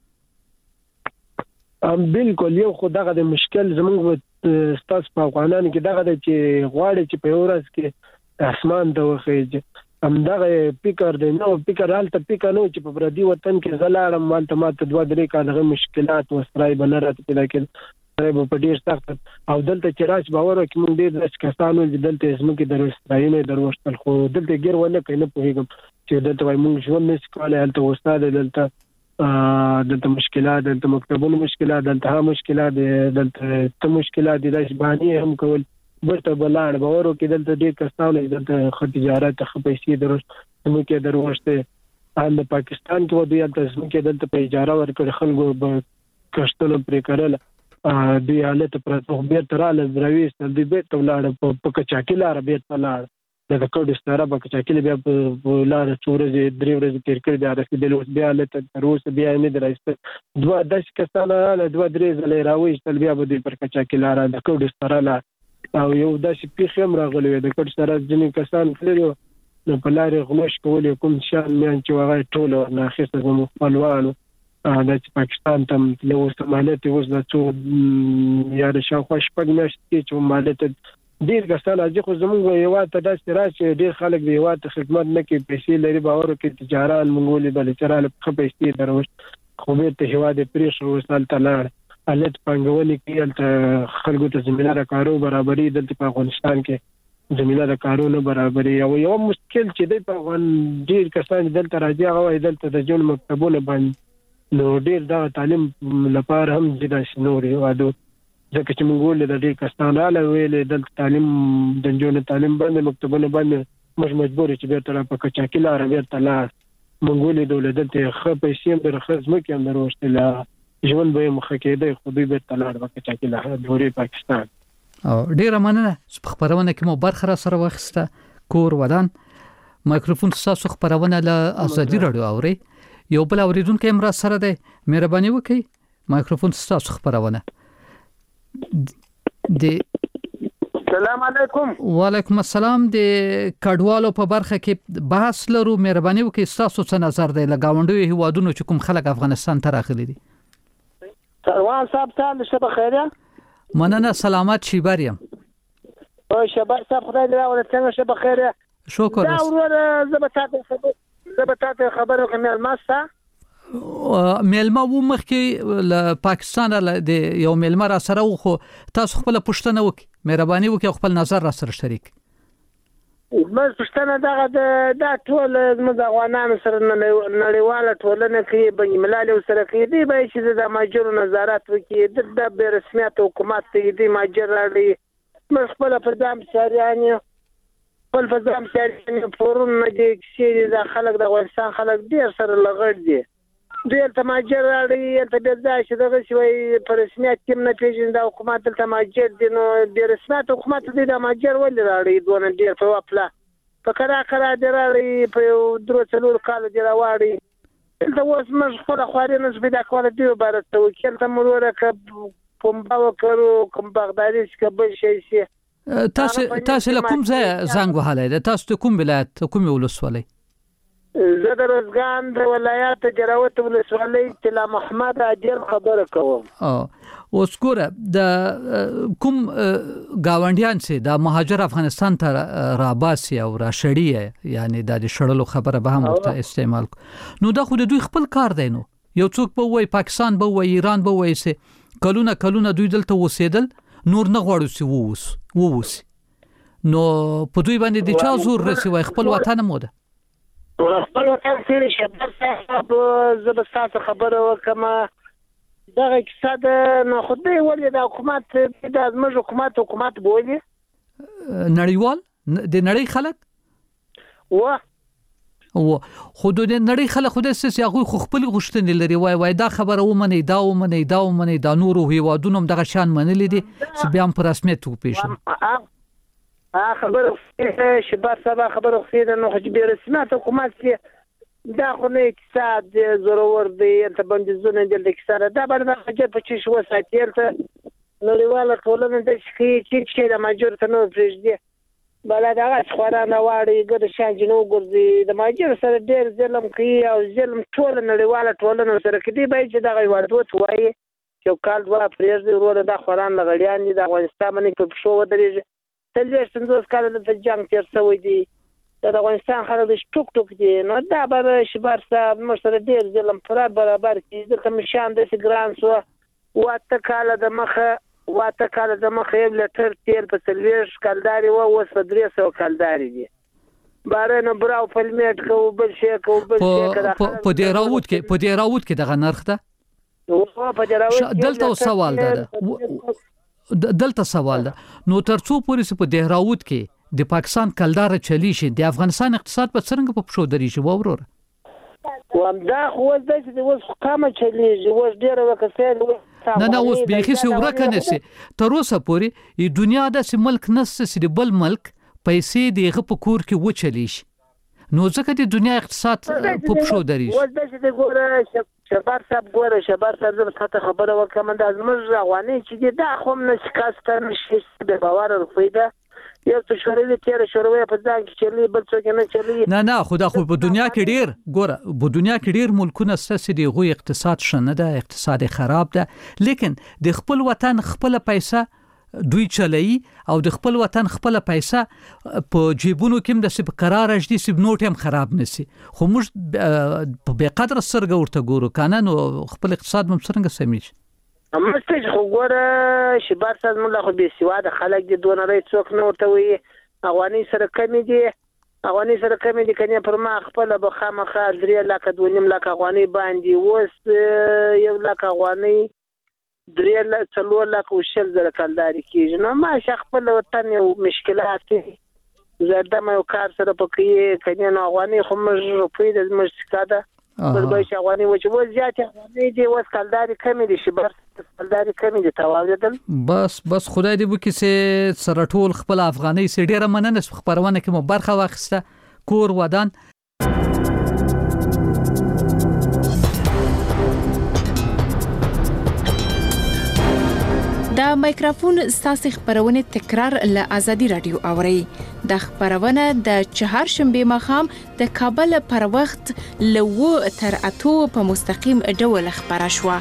ام بالکل یو خدغه د مشکل زموږ ستاسو په افغانانو کې دغه چې غواړي چې په ورځ کې اسمان ته وخیږي ام دغه فکر دی نو فکر حالت فکر نو چې په بردي وطن کې زلاړم مالته ماته دوه درې کاله مشکلات وسرای بنرات په لکه سره په ډیر سخت او دلته چې راځ باور کوي مونږ ډیر د کسانو چې دلته اسمه کې دروستای نه دروستل خو دلته ګیر ونه کینه په هیګم چې دلته وای مونږ ژوند نس کوله هلته استاد دلته دلته مشکلات دلته مکتبونو مشکلات دلته هم مشکلات دلته ته مشکلات د ځبانی هم کول برته بلان باور کې دلته ډیر کسانو دلته خو تجارت خو پیسې دروست نو کې دروسته ان پاکستان کې ودی دلته اسمه کې دلته په اجاره ورکړ خلکو به کشتل پرې کړل دی حالت پر تو بیر تراله درويست د بیت ولاړ په کچاکل عربیت ولاړ د کوډ ستاره په کچاکل بیا په ولاړ چورې درې ورځې تیر کړې د رسیدل اوس بیا حالت تروس بیا نه درایست دوه داس کسانه له دوه درې زلې راوي تل بیا به پر کچاکل را د کوډ ستاره او یو داسې پیخم راغلی د کوډ ستاره ځینې کسان کړو نو په لارې غلش کول کوم شان میان چې وغه ټول نه اخیسته زمو خپلوانو د پاکستان ته له استعمالات اوس د څو یا د شاوخوا شپږ میاشتې چې مالته ډیر کسان اځي خو زموږ یو ته داسې راځي ډیر خلک دی یو ته خدمت نه کوي پیسې لري باور کوي تجارت منګولې بل چراله په پیسې دروښت خو به ته هوا د پریښ وسال تلار الټ پنګولې کې ته خلکو ته زمينه د کارو برابرۍ دلته په افغانستان کې زمينه د کارونو برابرۍ او یو مشکل چې د په افغان ډیر کسان دلته راځي هغه دلته د جون مکتبونه باندې نو ډیر دا تعلیم لپاره هم زیاده شنوري وادو ځکه چې موږ ولې د دې کسانو له ویلې د تعلیم د جون تعلیم باندې مکتبونه باندې مش مجبور چې به تر په کچاکل عربیت تلا موږ ولې دولت ته خپل پیسې در خدمت کې هم دروشتله ژوند به مخ کېده خو به تلا د کچاکل دوري پاکستان او ډیر مننه خبرونه کې مو برخه سره وخسته کور ودان مایکروفون تاسو خبرونه له ازادي رادیو اوري یو بل اوریدونکو امر سره دی مهرباني وکړئ مایکروفون تاسو خبرونه دی السلام علیکم وعلیکم السلام د کډوالو په برخه کې بحث لرو مهرباني وکړئ تاسو څه نظر دی لګاونډي هوادونو چې کوم خلک افغانستان ته راغلي دي سروان صاحب تاسو شپه خیره مننه سلامت شي بریم او شباب صاحب خدای دې راوړي څنګه شپه خیره شکر دا ورور زبطات خبر زبطات خبرو کې ملمسه ملما و مخکې له پاکستان له یو ملما را سره خو تاسو خپل پښتنه وکي مهرباني وکي خپل نظر را سره شریک بس پښتنه دغه د ټول زموږ افغانانو سره نړیواله ټولنه کې بین المللي سره کې دی به چې د ماجرو نظارت وکړي د بې رسمیت حکومت ته دی ماجر راړي موږ خپل په ځام سریانه خپل په ځام سریانه پرون نه دي چې د خلک د افغانستان خلک ډیر سره لغړ دي ډیر ته ماجر راړي ته د ځای چې دغه شوی په رسمیت کې نه پیژني د حکومت ته ماجر دي نو د رسمیت حکومت دې د ماجر ولې راړي دونه ډیر په خپل په کرا کرا دی راړي په درو څلور کال دی راوړي دا اوس موږ خپل خواري نه پیدا کول دی عبارت ته وکیل ته مروره ک پمبا وکړو کوم بغدادي څخه بل شي شي تاسو تاسو له کوم ځای زنګ وهلای تاسو ته کوم ولایت کوم ولسوالۍ زه د روزګان د ولایت جراوت ولسوالۍ تلا محمد اجر خبره کوم او اوس ګوره د کوم گاونډیان سي د مهاجر افغانستان ته راباسي او راشړی یعنی د شړلو خبره به هم ورته استعمال نو دا خو د دوی خپل کار دی نو یو څوک به وای پاکستان به وای ایران به وای سي کلونه کلونه دوی دلته وسیدل نور نه غواړو سي ووس ووس نو په دوی باندې د چا زور رسي وای خپل وطن مو ده خپل وطن سره شباب زبستات خبره وکما دغه اقتصاد نه خدای ولې د حکومت د ازمج حکومت حکومت بولی نړیوال د نړۍ خلک و و خود د نړۍ خلک خو د سیاسي هغه خو خپل غشتنې لري وای وای دا خبره ومني دا ومني دا ومني دا نور هیوادونو دغه شان منلې دي چې بیا هم پر رسمیت وپیژني ا خبره شباب سبا خبره خو نو خو به رسمیت حکومت کې دا خو نه اقتصاد ضرور دی ته بندیزونه د اقتصاد دا باندې حاجت په چی شو ساتیر ته نړیواله ټولنه د شي چې چې د ماجر ته نو پرېږدي بل دا خورانه واړي ګر شان جنو ګرځي د ماجر سره ډیر ظلم کوي او ظلم ټول نړیواله ټولنه سره کوي به چې دا وړدو وایي چې کال دوا پرېږدي ورو دا خوران لغړیان دي د افغانستان باندې په شو ودرېږي تلويش څنګه کال د جنگ تیر شوی دی د افغانستان خلک د ټوک ټوک دي نو دا به شبار صاحب مشره ډیر ظلم پر برابر کی د کمیشن د سګران سو واته کال د مخه واته کال د مخه یو لټر تیر په تلويش کالداري و اوس په درې سو کالداري دي بارنه براو فلمیټ کو بل شي کو بل شي کړه په دې راوت کې په دې راوت کې دغه نرخ ده او په دې راوت دلته سوال ده دلته سوال ده نو ترڅو پولیس په دهراوت کې د پاکستان کلدار چلی شي د افغانستان اقتصاد په څنګه په پښو دري شي وروره وامدا خو د دې اوس قامه چلی شي اوس ډیره وکړه نه نه اوس به هیڅ ورکه نه سي تر اوسه پورې دنیا د ملک نس سي د بل ملک پیسې دغه په کور کې و چلی شي نو ځکه د دنیا اقتصاد په پښو دري شي اوس د دې ګوره شبار صاحب ګوره شبار صاحب زه څه خبره وکم د ازمج رواني چې دا خو نه شکست نشي د باور رفیده یو څه شوروي تیر شوروي په ځان کې چلی بل څه نه چلی نه نه خدا خو په دنیا کې ډیر ګوره په دنیا کې ډیر ملکونه ستاسو دی غو اقتصاد شنه ده اقتصاد خراب ده لیکن د خپل وطن خپل پیسې دوی چلای او د خپل وطن خپل پیسې په جیبونو کې د سب قرار اجدي سب نوټ هم خراب نسی خو موږ په بے قدر سرګ ورته ګورو کنه نو خپل اقتصاد هم څنګه سمېږي امستج خو ګوره شبار ساز موږ خو به سیواده خلک د دوه نړۍ څوک نه ورته وي افغاني سره کمی دي افغاني سره کمی دي کنه پر ما خپل به خامخا درې لک دوه نیم لک افغاني باندې وس یو لک افغاني درې لک څلور لک او شل زره کلداري کیږي نو ما شخ خپل وطن یو مشکلات زړه مې کار سره پکې کنه نو افغاني خو مې روپې د مشکاده بل به افغاني و چې و زیات افغاني دي وس کلداري کمی دي شبر کلداري کمی دي تواویدل بس بس خدای دې وکي سه سره ټول خپل افغاني سه ډیره مننه خبرونه کې مو برخه واخسته کور ودان د مایکروفون ستاسو خبرونه تکرار له ازادي رادیو اوري د خبرونه د چهار شنبه مخام د کابل پر وخت لو تر اتو په مستقیم ډول خبره شو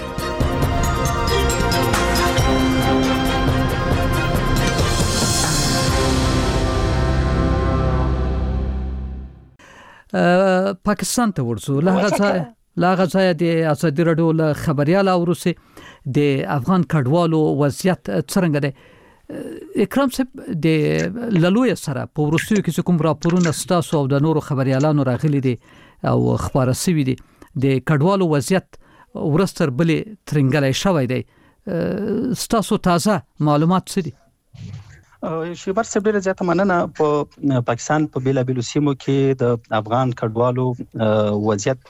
پاکستان ته ورسو لهغه لاغه ځای د ازادي رادیو له خبريال اوروسي د افغان کډوالو وضعیت څنګه دی اکرام صاحب د لالوی سره په ورستیو کې کوم راپورونه ستاسو او د نورو خبريالانو راغلي دي او خبره سوي دي د کډوالو وضعیت ورستر بلې ترنګلای شوی دی ستاسو تازه معلومات څه دي؟ شیبر صاحب ډیره زیاته مننه. په پاکستان په بیلابیلو سیمو کې د افغان کډوالو وضعیت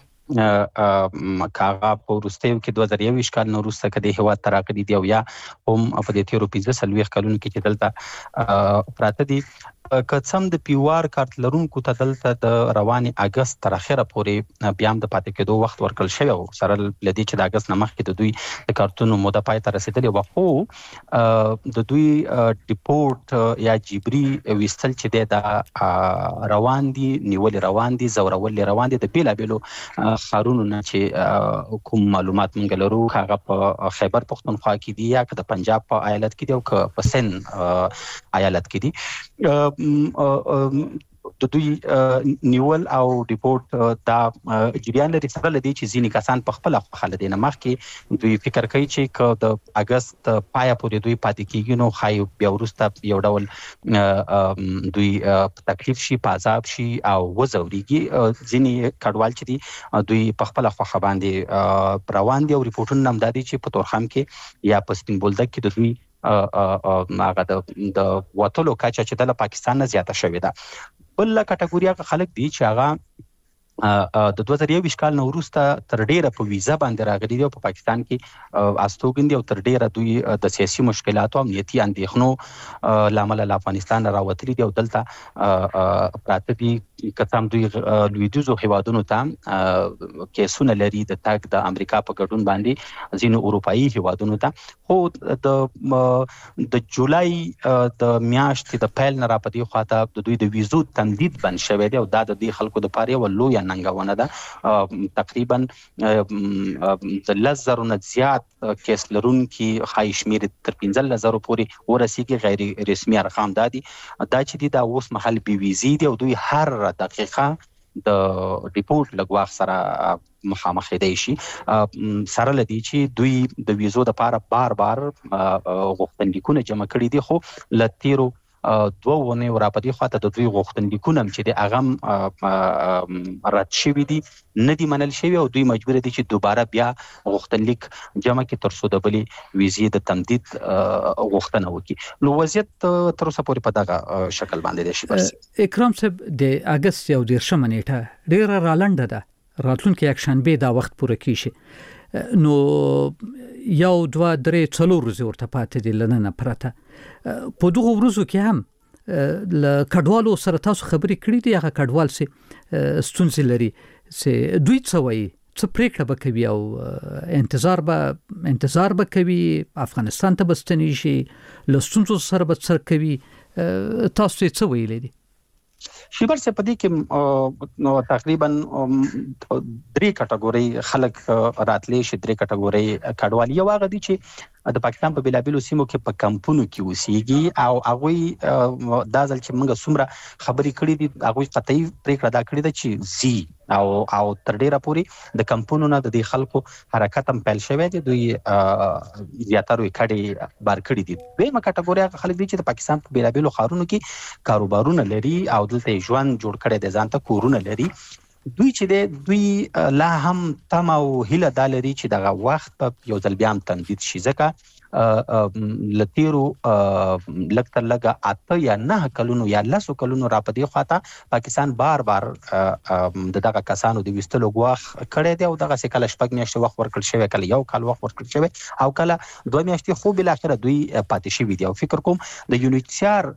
کاغه په ورستیو کې دوه زره یوویشت کال نو وروسته کدي هیواد تراقدي دی او یا هم په دې تیرو پنځه سلويخ کلونو کې چې دلته پراته دي کڅم د پیوار کارت لرونکو ته دلته د رواني اگست تر اخره پورې بیا هم د پاتې کېدو وخت ورکړل شوی او سره لدی چې د اگست نمخ کې د دوی د کارتونو موده پای ته رسیدلې و خو د دوی ډیپورت یا جبري وستل چې د روان دي نیول روان دي زورول روان دي د بیلابیلو خارونو نه چې کوم معلومات مونږ لرو هغه په خیبر پختونخوا کې دي یا که د پنجاب په ایالت کې دي او که په سن ایالت کې دي د دوی نیول او ډیپورت دا جریان لري سره لدی چې ځینې کسان په خپل خپل دینه مخ کې دوی فکر کوي چې که د اگست پایا پورې دوی پاتې کیږي نو خای بیا ورسته یو ډول دوی تکلیف شي پازاب شي او وزوريږي. ځینې کډوال چې دي دوی په خپل خپل باندې روان دي او ریپورتونه هم دادي چې په تورخم کې یا په سپین بولدک کې د دوی هغه د وټلو کچا چې د پاکستان نه زیاته شوې ده. بل کټګوریا خلک دي چې هغه د دوه زره یوویشت کال نو وروسته تر ډیره په ویزا باندې راغلي دي او په پاکستان کې استوګن دي او تر ډیره دوی د سیاسي مشکلاتو او امنیتي اندېښنو لامل له افغانستان راوتلي دي او دلته پراته دي کتام دوی لویدیزو هیوادونو ته کیسونه لري د تاک د امریکا په ګډون باندې ځینو اروپایي هیوادونو ته. خو د د جولای د میاشتې د پیل نه راپدې خواته د دوی د ویزو تمدید بند شوی دی او دا د دې خلکو د پاره یو لوی ننګونه ده. تقریبا د لزر نه زیات کیس لرونکي خای شمیر تر پنځه زره پورې ورسیږي غیر رسمي ارقام دادي دا چې دا اوس محل بي ویزي دی او دوی هر دقیقه د ریپورت لګواخ سره مخامخ دی شي سره لدی چې دوی د ویزو د لپاره بار بار غوښتنلیکونه جمع کړي دي خو لتیرو دوه ونه ورapadi خواته د دوی غوښتنلیکونه چې د اغم رد شوی دي نه دي منل شوی او دوی مجبور دي چې دوباره بیا غوښتنلیک جمع کړي تر څو د بلی ویزې د تمدید غوښتنه وکړي. نو وضعیت تر اوسه پورې په دغه شکل باندې دی شي. بس اکرام صاحب د اگست یو دیرشمه نیټه ډیره رالنډه ده راتلونکي اکشنبه دا وخت پوره کیږي نو یو دوه درې څلور ورځې ورته پاتې دي لننه پرته په دغه ورځو کې هم ل کډوالو سره تاسو خبرې کړې دي هغه کډوال سي ستونزې لري سي دوی څه وایي څه پریکړه به کوي او انتظار به انتظار به کوي افغانستان ته بستنی شي له ستونزو سره به سر کوي تاسو څه ویلې دي؟ شیبر سے پدې کې نو تقریبا درې کټګوري خلک راتلې شي درې کټګوري کډوالي یو هغه دي چې د پاکستان په بیلابیلو سیمو کې په کمپونو کې اوسېږي او هغه دا ځل چې موږ څومره خبرې کړې دي هغه قطعي پریکړه دا کړې ده چې زی او او تر ډیره پورې د کمپونو نه د دې خلکو حرکت هم پیل شوی دی دوی زیاتره کډي بار کړی دي. به کټګوري هغه خلک دي چې د پاکستان په بیلابیلو ښارونو کې کاروبارونه لري او دلته ژوند جوړ کړي دي ځانته کورونه لري. دوی چې دی دوی لا هم تم او هیله دا لري چې دغه وخت په یو ځل بیا هم تمدید شي ځکه لتیرو لکتر لگا اته یا نه کلونو یا لسو کلونو راپدې خواته پاکستان بار بار د دغه کسانو د وستلو غواخ کړي دی او دغه سکه شپږ میاشتې وخت ورکړل شوی کله یو کال وخت ورکړل شوی او کله دوه میاشتې خو بل اخر دوی پاتې شوی دی او فکر کوم د یونیچار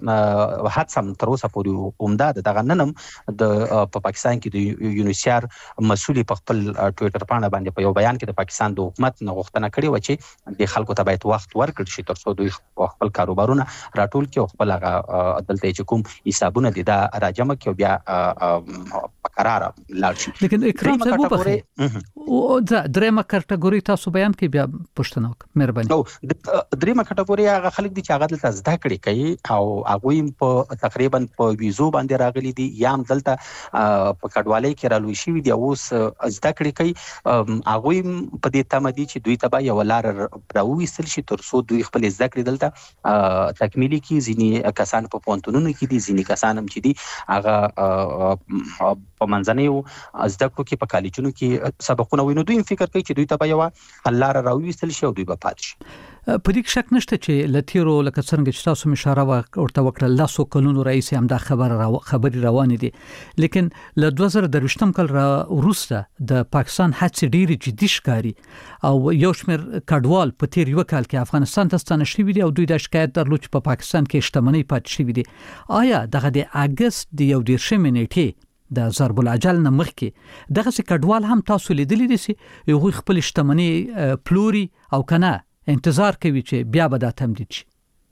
هڅم تر اوسه پورې اومده دغه ننم د په پاکستان کې د یونیچار مسؤل په خپل ټوئیټر باندې باندې په یو بیان کې د پاکستان د حکومت نه غوښتنه کړې و چې د خلکو ته باید وخت ورکړل شي تر څو دوی خپل کاروبارونه راټول کړي او خپل هغه دلته چې کوم حسابونه دي دا راجمع کړي بیا برقرار لاړ شي. لیکن اکرام صاحب وبخښه او دا درېمه کټګوري تاسو بیان کې بیا پښتنه وکړه مهرباني. او درېمه کټګوري هغه خلک دي چې هغه دلته زده کړې کوي او هغه په تقریبا په ویزو باندې راغلي دي یا هم دلته په کډوالۍ کې رالوي شوي دي اوس زده کړې کوي. هغه په دې تمه دي چې دوی ته به یو لار راوویستل شي تر څو دوی خپل زده کړې دلته تکمیلي کړي. ځینې کسان په پوهنتونونو کې دي، ځینې کسان هم چې دي هغه په منځنیو زده کړو کې په کالجونو کې سبقونه ویني. دوی فکر کوي چې دوی ته به یو حل لار راوویستل شي او دوی به پاتې شي. په دې شک نشته چې لتیرو لکه څنګه چې تاسو اشاره ورته وکړه لاسو کلونو رئیس هم دا خبر خبري روان دي، لیکن له دوه زره درویشتم کال را وروسته د پاکستان هڅې ډېری جدي ښکاري او یو شمېر کډوال په تیر یو کال کې افغانستان ته ستانه شوي دي او دوی د شکایت درلود چې په پاکستان کې شتمنۍ پاتې شوي دي. آیا دغه د اگست د یو دیرشمې نیټې د ضرب العجل نه مخکې دغه کډوال هم تاسو لیدلی دي چې یو خپل شتمنۍ پلوري او کنه انتظار کوي چې بیا به دا تمدید شي؟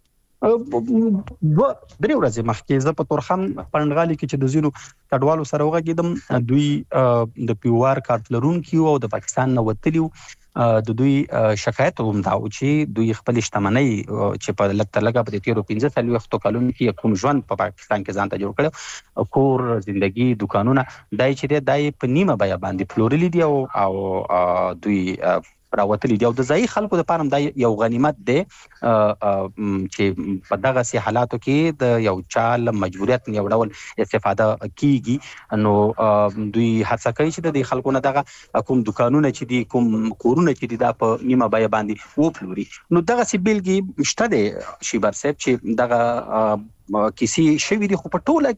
و درې ورځې مخکې زه په تورخم پندغالي کې چې د زینو کډوالو سره وغږیدم، دوی د پیوار کارت لرونکي او د پاکستان نه وتلیو. د دوی شکایت هم دا و چې دوی خپل شتمنۍ چې په لږ تر لږه په تیرو پنځه څلوېښتو کلونو کې کوم ژوند په پاکستان کې ځان ته جوړ کړی، کور، زندگی، دکانونه، دای چې دی دای په نیمه بیه باندې پلورلي دي او دوی راوتلی دی. او د ځایي خلکو لپاره هم دا یو غنیمت دی چې په دغه سي حالاتو کې د یو چال مجبوریت یو ډول استفاده کیږي. نو دوی هڅه کوي چې د خلکو نه دغه کوم دکانونه چې دي کوم کورونه چې دي دا په نیمه بیه باندې وپلوري. نو دغه سي بیلګي شته دی شیبر صاحب چې دغه کیسي شوی دي، خو په ټوله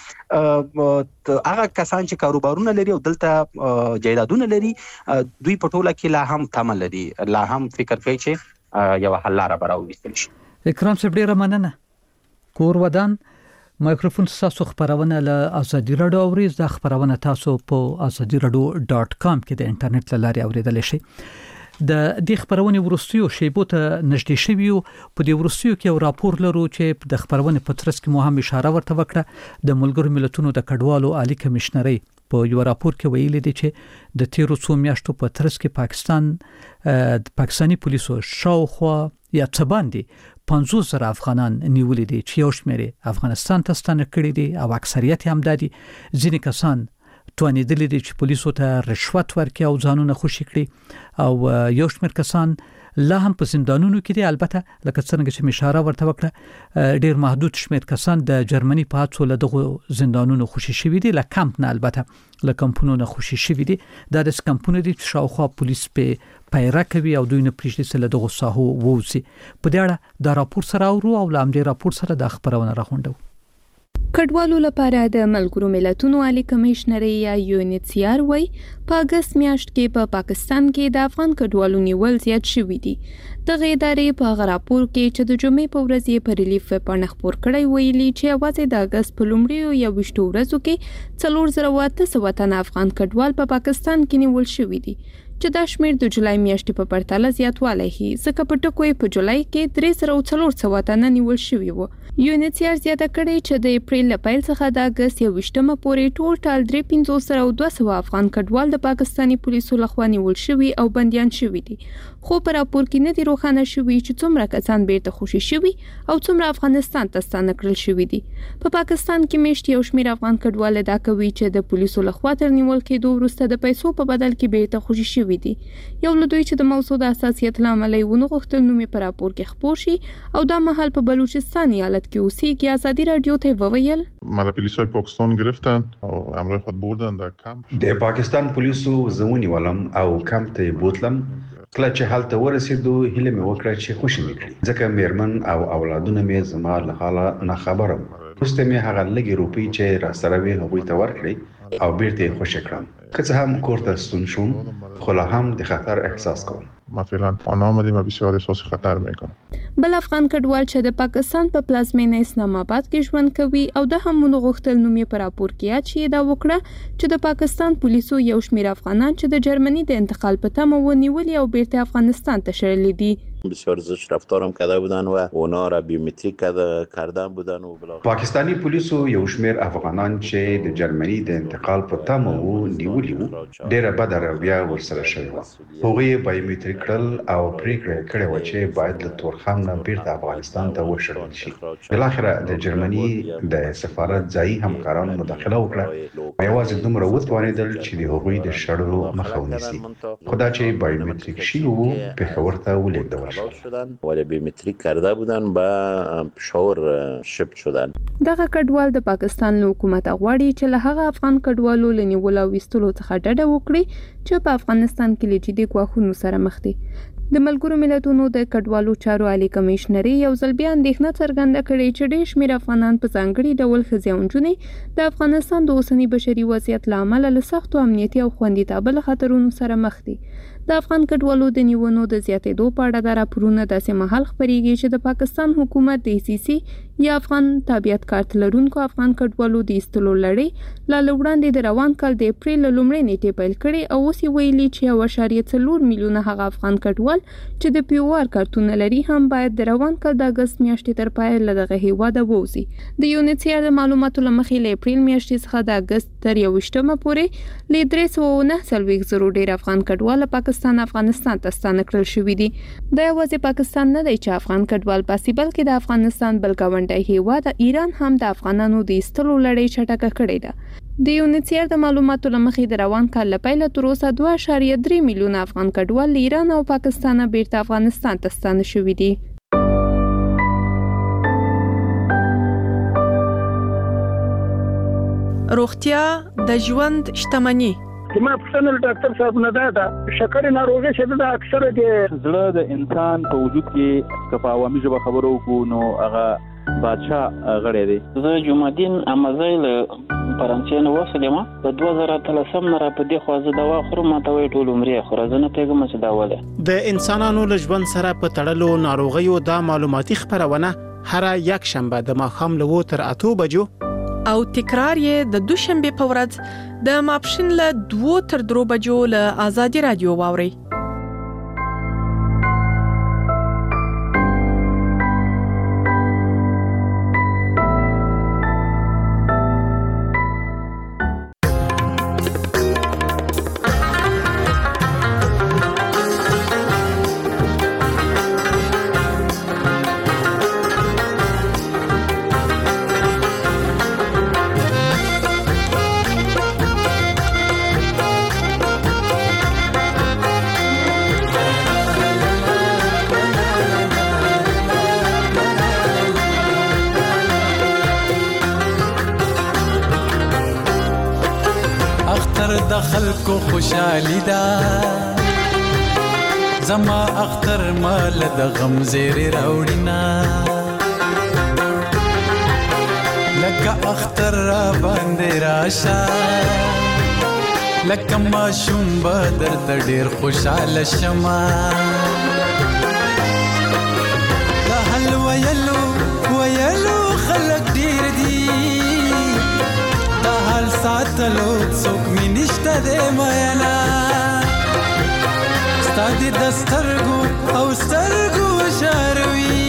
کې هغه کسان چې کاروبارونه لري او دلته جایدادونه لري دوی په ټوله کې لا هم تمه لري، لا هم فکر کوي چې یو حل لاره راوویستل شي. اکرام صاحب ډیره مننه. کور ودان مایکروفون تاسو خبرونه له ازادي رادیو اوریز. د خبرونه تاسو په ازادي رادیو ډاټ کام کې د انټرنیټ لاري اوریدل شي. د دې خبرونه ورستیو شیبو ته نږدې شوی او په دې ورستیو کې یو راپور لرو چې د خبرونه په ترڅ کې مو هم اشاره ورته وکړه. د ملګرو ملتونو د کډوالو عالی کمشنري په یو راپور کې ویلي دي چې د تیرو څو میاشتو په ترڅ کې پاکستان د پاکستاني پولیسو شاوخوا یا څه باندې پنځوس زره افغانان نیولي دي چې یو شمېر افغانستان ته ستانه کړي دي او اکثریت هم دادي. ځینې کسان توانیدلی دي چې پولیسو ته رشوت ورکړي او ځانونه خوشي کړي او یو شمېر کسان لا هم په زندانونو کې دي. البته لکه څنګه چې اشاره ورته وکړه ډیر محدود شمېر کسان د جرمني په هڅو له دغه زندانونو خوشي شوي دي، له کمپ نه البته له کمپونو نه خوشي شوي دي. دا د کمپونو دي چې شاوخوا پولیس په پیره کوي او دوی نه پریږدي چې له دغه ساحو ووځي. په دې اړه دا راپور سره اورو او له همدې راپور سره د خبرونه راغونډو. کډوالو لپاره د ملګرو ملتونو عالی کمشنري یا یو ان ایچ سی آر وايي په اگست میاشت کې په پاکستان کې د افغان کډوالو نیول زیات شوي دي. د ادارې په راپور کې چې د جمعې په ورځ یې په ریلیف په خبر کړی ویلي چې اواز د اگست په لومړیو یا وشتو ورځو کې څلور زره واته سوه تنه افغان کډوال په پاکستان کې نیول شوي دي چې دا شمېر د جولای میاشتې په پرتله زیاتوالی هي، ځکه په ټکو په جولای کې درې زره څلور سوه تنه نیول شوي وو. یو ان ایچ سی آر زیاته کړې چې د اپریل له پیل څخه د اگست یوویشتمه پورې ټول ټال درې پنځوس زره دوه سوه افغان کډوال د پاکستاني پولیسو لخوا نیول شوي او بندیان شوي دي. خو په راپور کې نه دي روښانه شوي چې څومره کسان بیرته خوشي شوي او څومره افغانستان ته ستانه کړل شوي دي. په پاکستان کې میشت یو شمېر افغان کډوال ادعا کوي چې د پولیسو لخوا تر نیول کېدو وروسته د پیسو په بدل کې بیرته خوشي شوي دي. یو له دوی چې د موضوع د حساسیت له امله یې ونه غوښتل نوم یې په راپور کې خپور شي او دا مهال په بلوچستان ایالت کې اوسېږي. ازادي رادیو ته وویل مرا پلیسای پاکستان گرفتن او همراه خود بردن در کمپ. د پاکستان پولیسو زمونی ولم او کمپ ته بوتلم. کله چې حالت ورسېدو هیله مې وکړه چې خوشی مې کړي، ځکه میرمن او اولادونه مې زما له حاله نه خبره وو. وروسته مې هغه لږې روپۍ چې را سره وې هغوی ته ورکړې او بیرته یې خوشی کړم. که څه هم کور ته ستون شوم خو لا هم د خطر احساس کوم. مثلا آن آمدیم و بسیار احساس خطر میکنم. بل افغان کډوال چې د پاکستان په پلازمینه اسلام آباد کې ژوند کوي او د هم غوښتل نوم یې په راپور کې یاد شي دا وکړه چې د پاکستان پولیسو یو شمېر افغانان چې د جرمني د انتقال په تمه ونیولي او بیرته افغانستان ته شړلي دي. بسیار زشت رفتارم کرده بودن و اونا را بیومتریک کردن بودن و بلا پاکستانی پولیسو یو شمیر افغانان چې د جرمني د انتقال په تمه وو نیولي وو ډیره بد رویه ورسره شوې وه. هغوی بایومتریک کړل او پریکړه کړې وه چې باید له تورخم نه بیرته افغانستان ته وشړل شي. بالاخره د جرمني د سفارت ځایي همکارانو مداخله وکړه، یوازې دومره وتوانېدل چې د هغوی د شړلو مخه ونیسي. خو دا چې بایومتریک شوي وو پېښور ته ولېږدول شول ولی بیومتریک کرده بودن به پېښور شپ شدن. دغه کډوال د پاکستان له حکومت غواړي چې له هغه افغان کډوالو لنیول او وستلو څخه ډډه وکړي چې په افغانستان کې له جدي ګواښونو سره مخ دي. د ملګرو ملتونو د کډوالو چارو عالی کمشنري یو ځل بیا اندېښنه څرګنده کړې چې ډېر شمېر افغانان په ځانګړي ډول ښځې او نجونې د افغانستان د اوسني بشري وضعیت له امله له سختو امنیتي او خوندیتابه خطرونو سره مخ دي. د افغان کډوالو د نیونو د زیاتېدو په اړه د راپورونو داسې مهال خپرېږي چې د پاکستان حکومت د سی سی یا افغان تابعیت کارت لرونکو افغان کډوالو د ایستلو لړۍ لا له وړاندې د روان کال د اپریل له لومړۍ نیټې پیل کړې او اوس یې ویلي چې یو اعشاریه څلور میلیونه هغه افغان کډوال چې د پی او آر کارتونه لري هم باید د روان کال د اګست میاشتې تر پایه له دغه هیواده ووځي. د یو ان ایچ سی آر د معلوماتو له مخې له اپریل میاشتې څخه د اګست تر یوویشتمه پورې له درې سوه او نهه څلوېښت زرو ډېر افغان کډوال پاکستان افغانستان ته ستانه کړل شوي دي. دا یوازې پاکستان نه دی چې افغان کډوال باسي، بلکې د افغانستان بل ګاونډی هیواد ایران هم د افغانانو د ایستلو لړۍ چټکه کړې ده. د یو ان ایچ سی آر د معلوماتو له مخې د روان کال له پیله تر اوسه دوه اعشاریه درې میلیونه افغان کډوال له ایران او پاکستان بیرته افغانستان ته ستانه شوي دي. روغتیا د ژوند شتمني. ما پښتنل ډاکټر صاحب نه دا شکر ناروغي شته د اکثره د زړه د انسان په وجود کې کفا عوامي ژبه خبرو کو نو هغه بادشاہ غړې دی. زه جمعدین امازیل فرانسې نو وسلم په دوه زره اتلسم نه را په دې خوازه دوا خورم ته وی ټول عمرې خورزنه پیغام چې دا وله د انسانانو له ژوند سره په تړلو ناروغیو دا معلوماتي خبرونه هر یک شنبه د ماښام له تر اته بجو او تکرار یې د دوشنبه په ورځ د ماپښین له دوه تر درو بجو له آزادي رادیو واوري. خلکو خوشحالی دا زما اختر مال د غم زیر راوړینا لکه اختر را باندې راشه لکه ماشوم به درته ډېر خوشحاله شمه د حل ویلو ویلو خلک ډېر دي د حال ساتلو څوک مې نشته دی مینا ستا د دسترګو او سترګو شاروي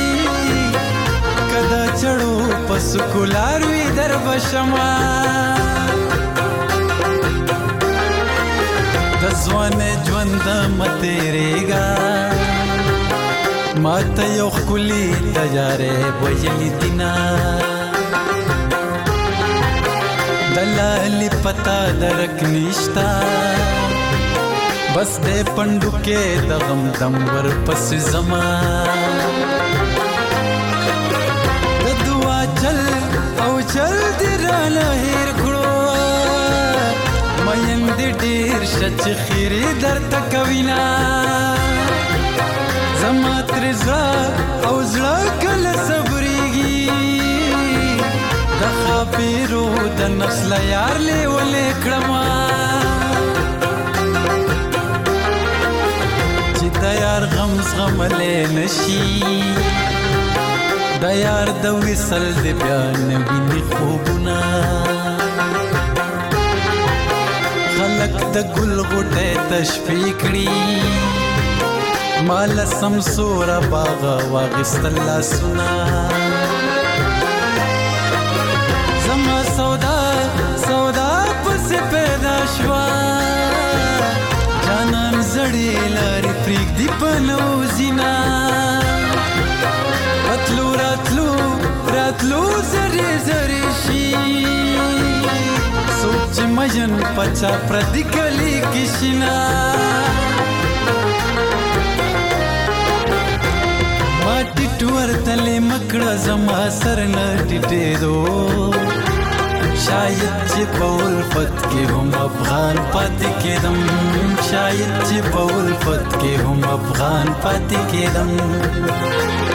که دا چړو په سکولار وي در بشما د ځوانۍ ژوند مه تېرېږه ما ته یو ښکلي تجارې ویلي دینه دلالی پتا درک نشتا بس دے پندو کے دغم دم ور پس زمان د دعا چل او چل دی رانا هیر کړو مین دی ډیر شچ خیری درته کوینا زما ترزا او زړه کله صبرېږي د خاپیرو د نسل یار لیولې کړما چې د یار غم زغملې نشي د یار د وصل د بیان ویني خوبونه خلک د ګل غوټه تشفی کړي مال سمسور باغ واغستل لاسونه زما سودا سودا پس پیدا شوا جانان زړی لارې پریک دی پنو زینا راتلو راتلو راتلو زری زری شي سوچ مجن پچا پردی کلی کشنا ما ټټور تلې مکړه زما سر نه ټټېدو شاید چې په الفت کې هم افغان پاتې کېدم شاید چې په الفت کې هم افغان پاتې کېدم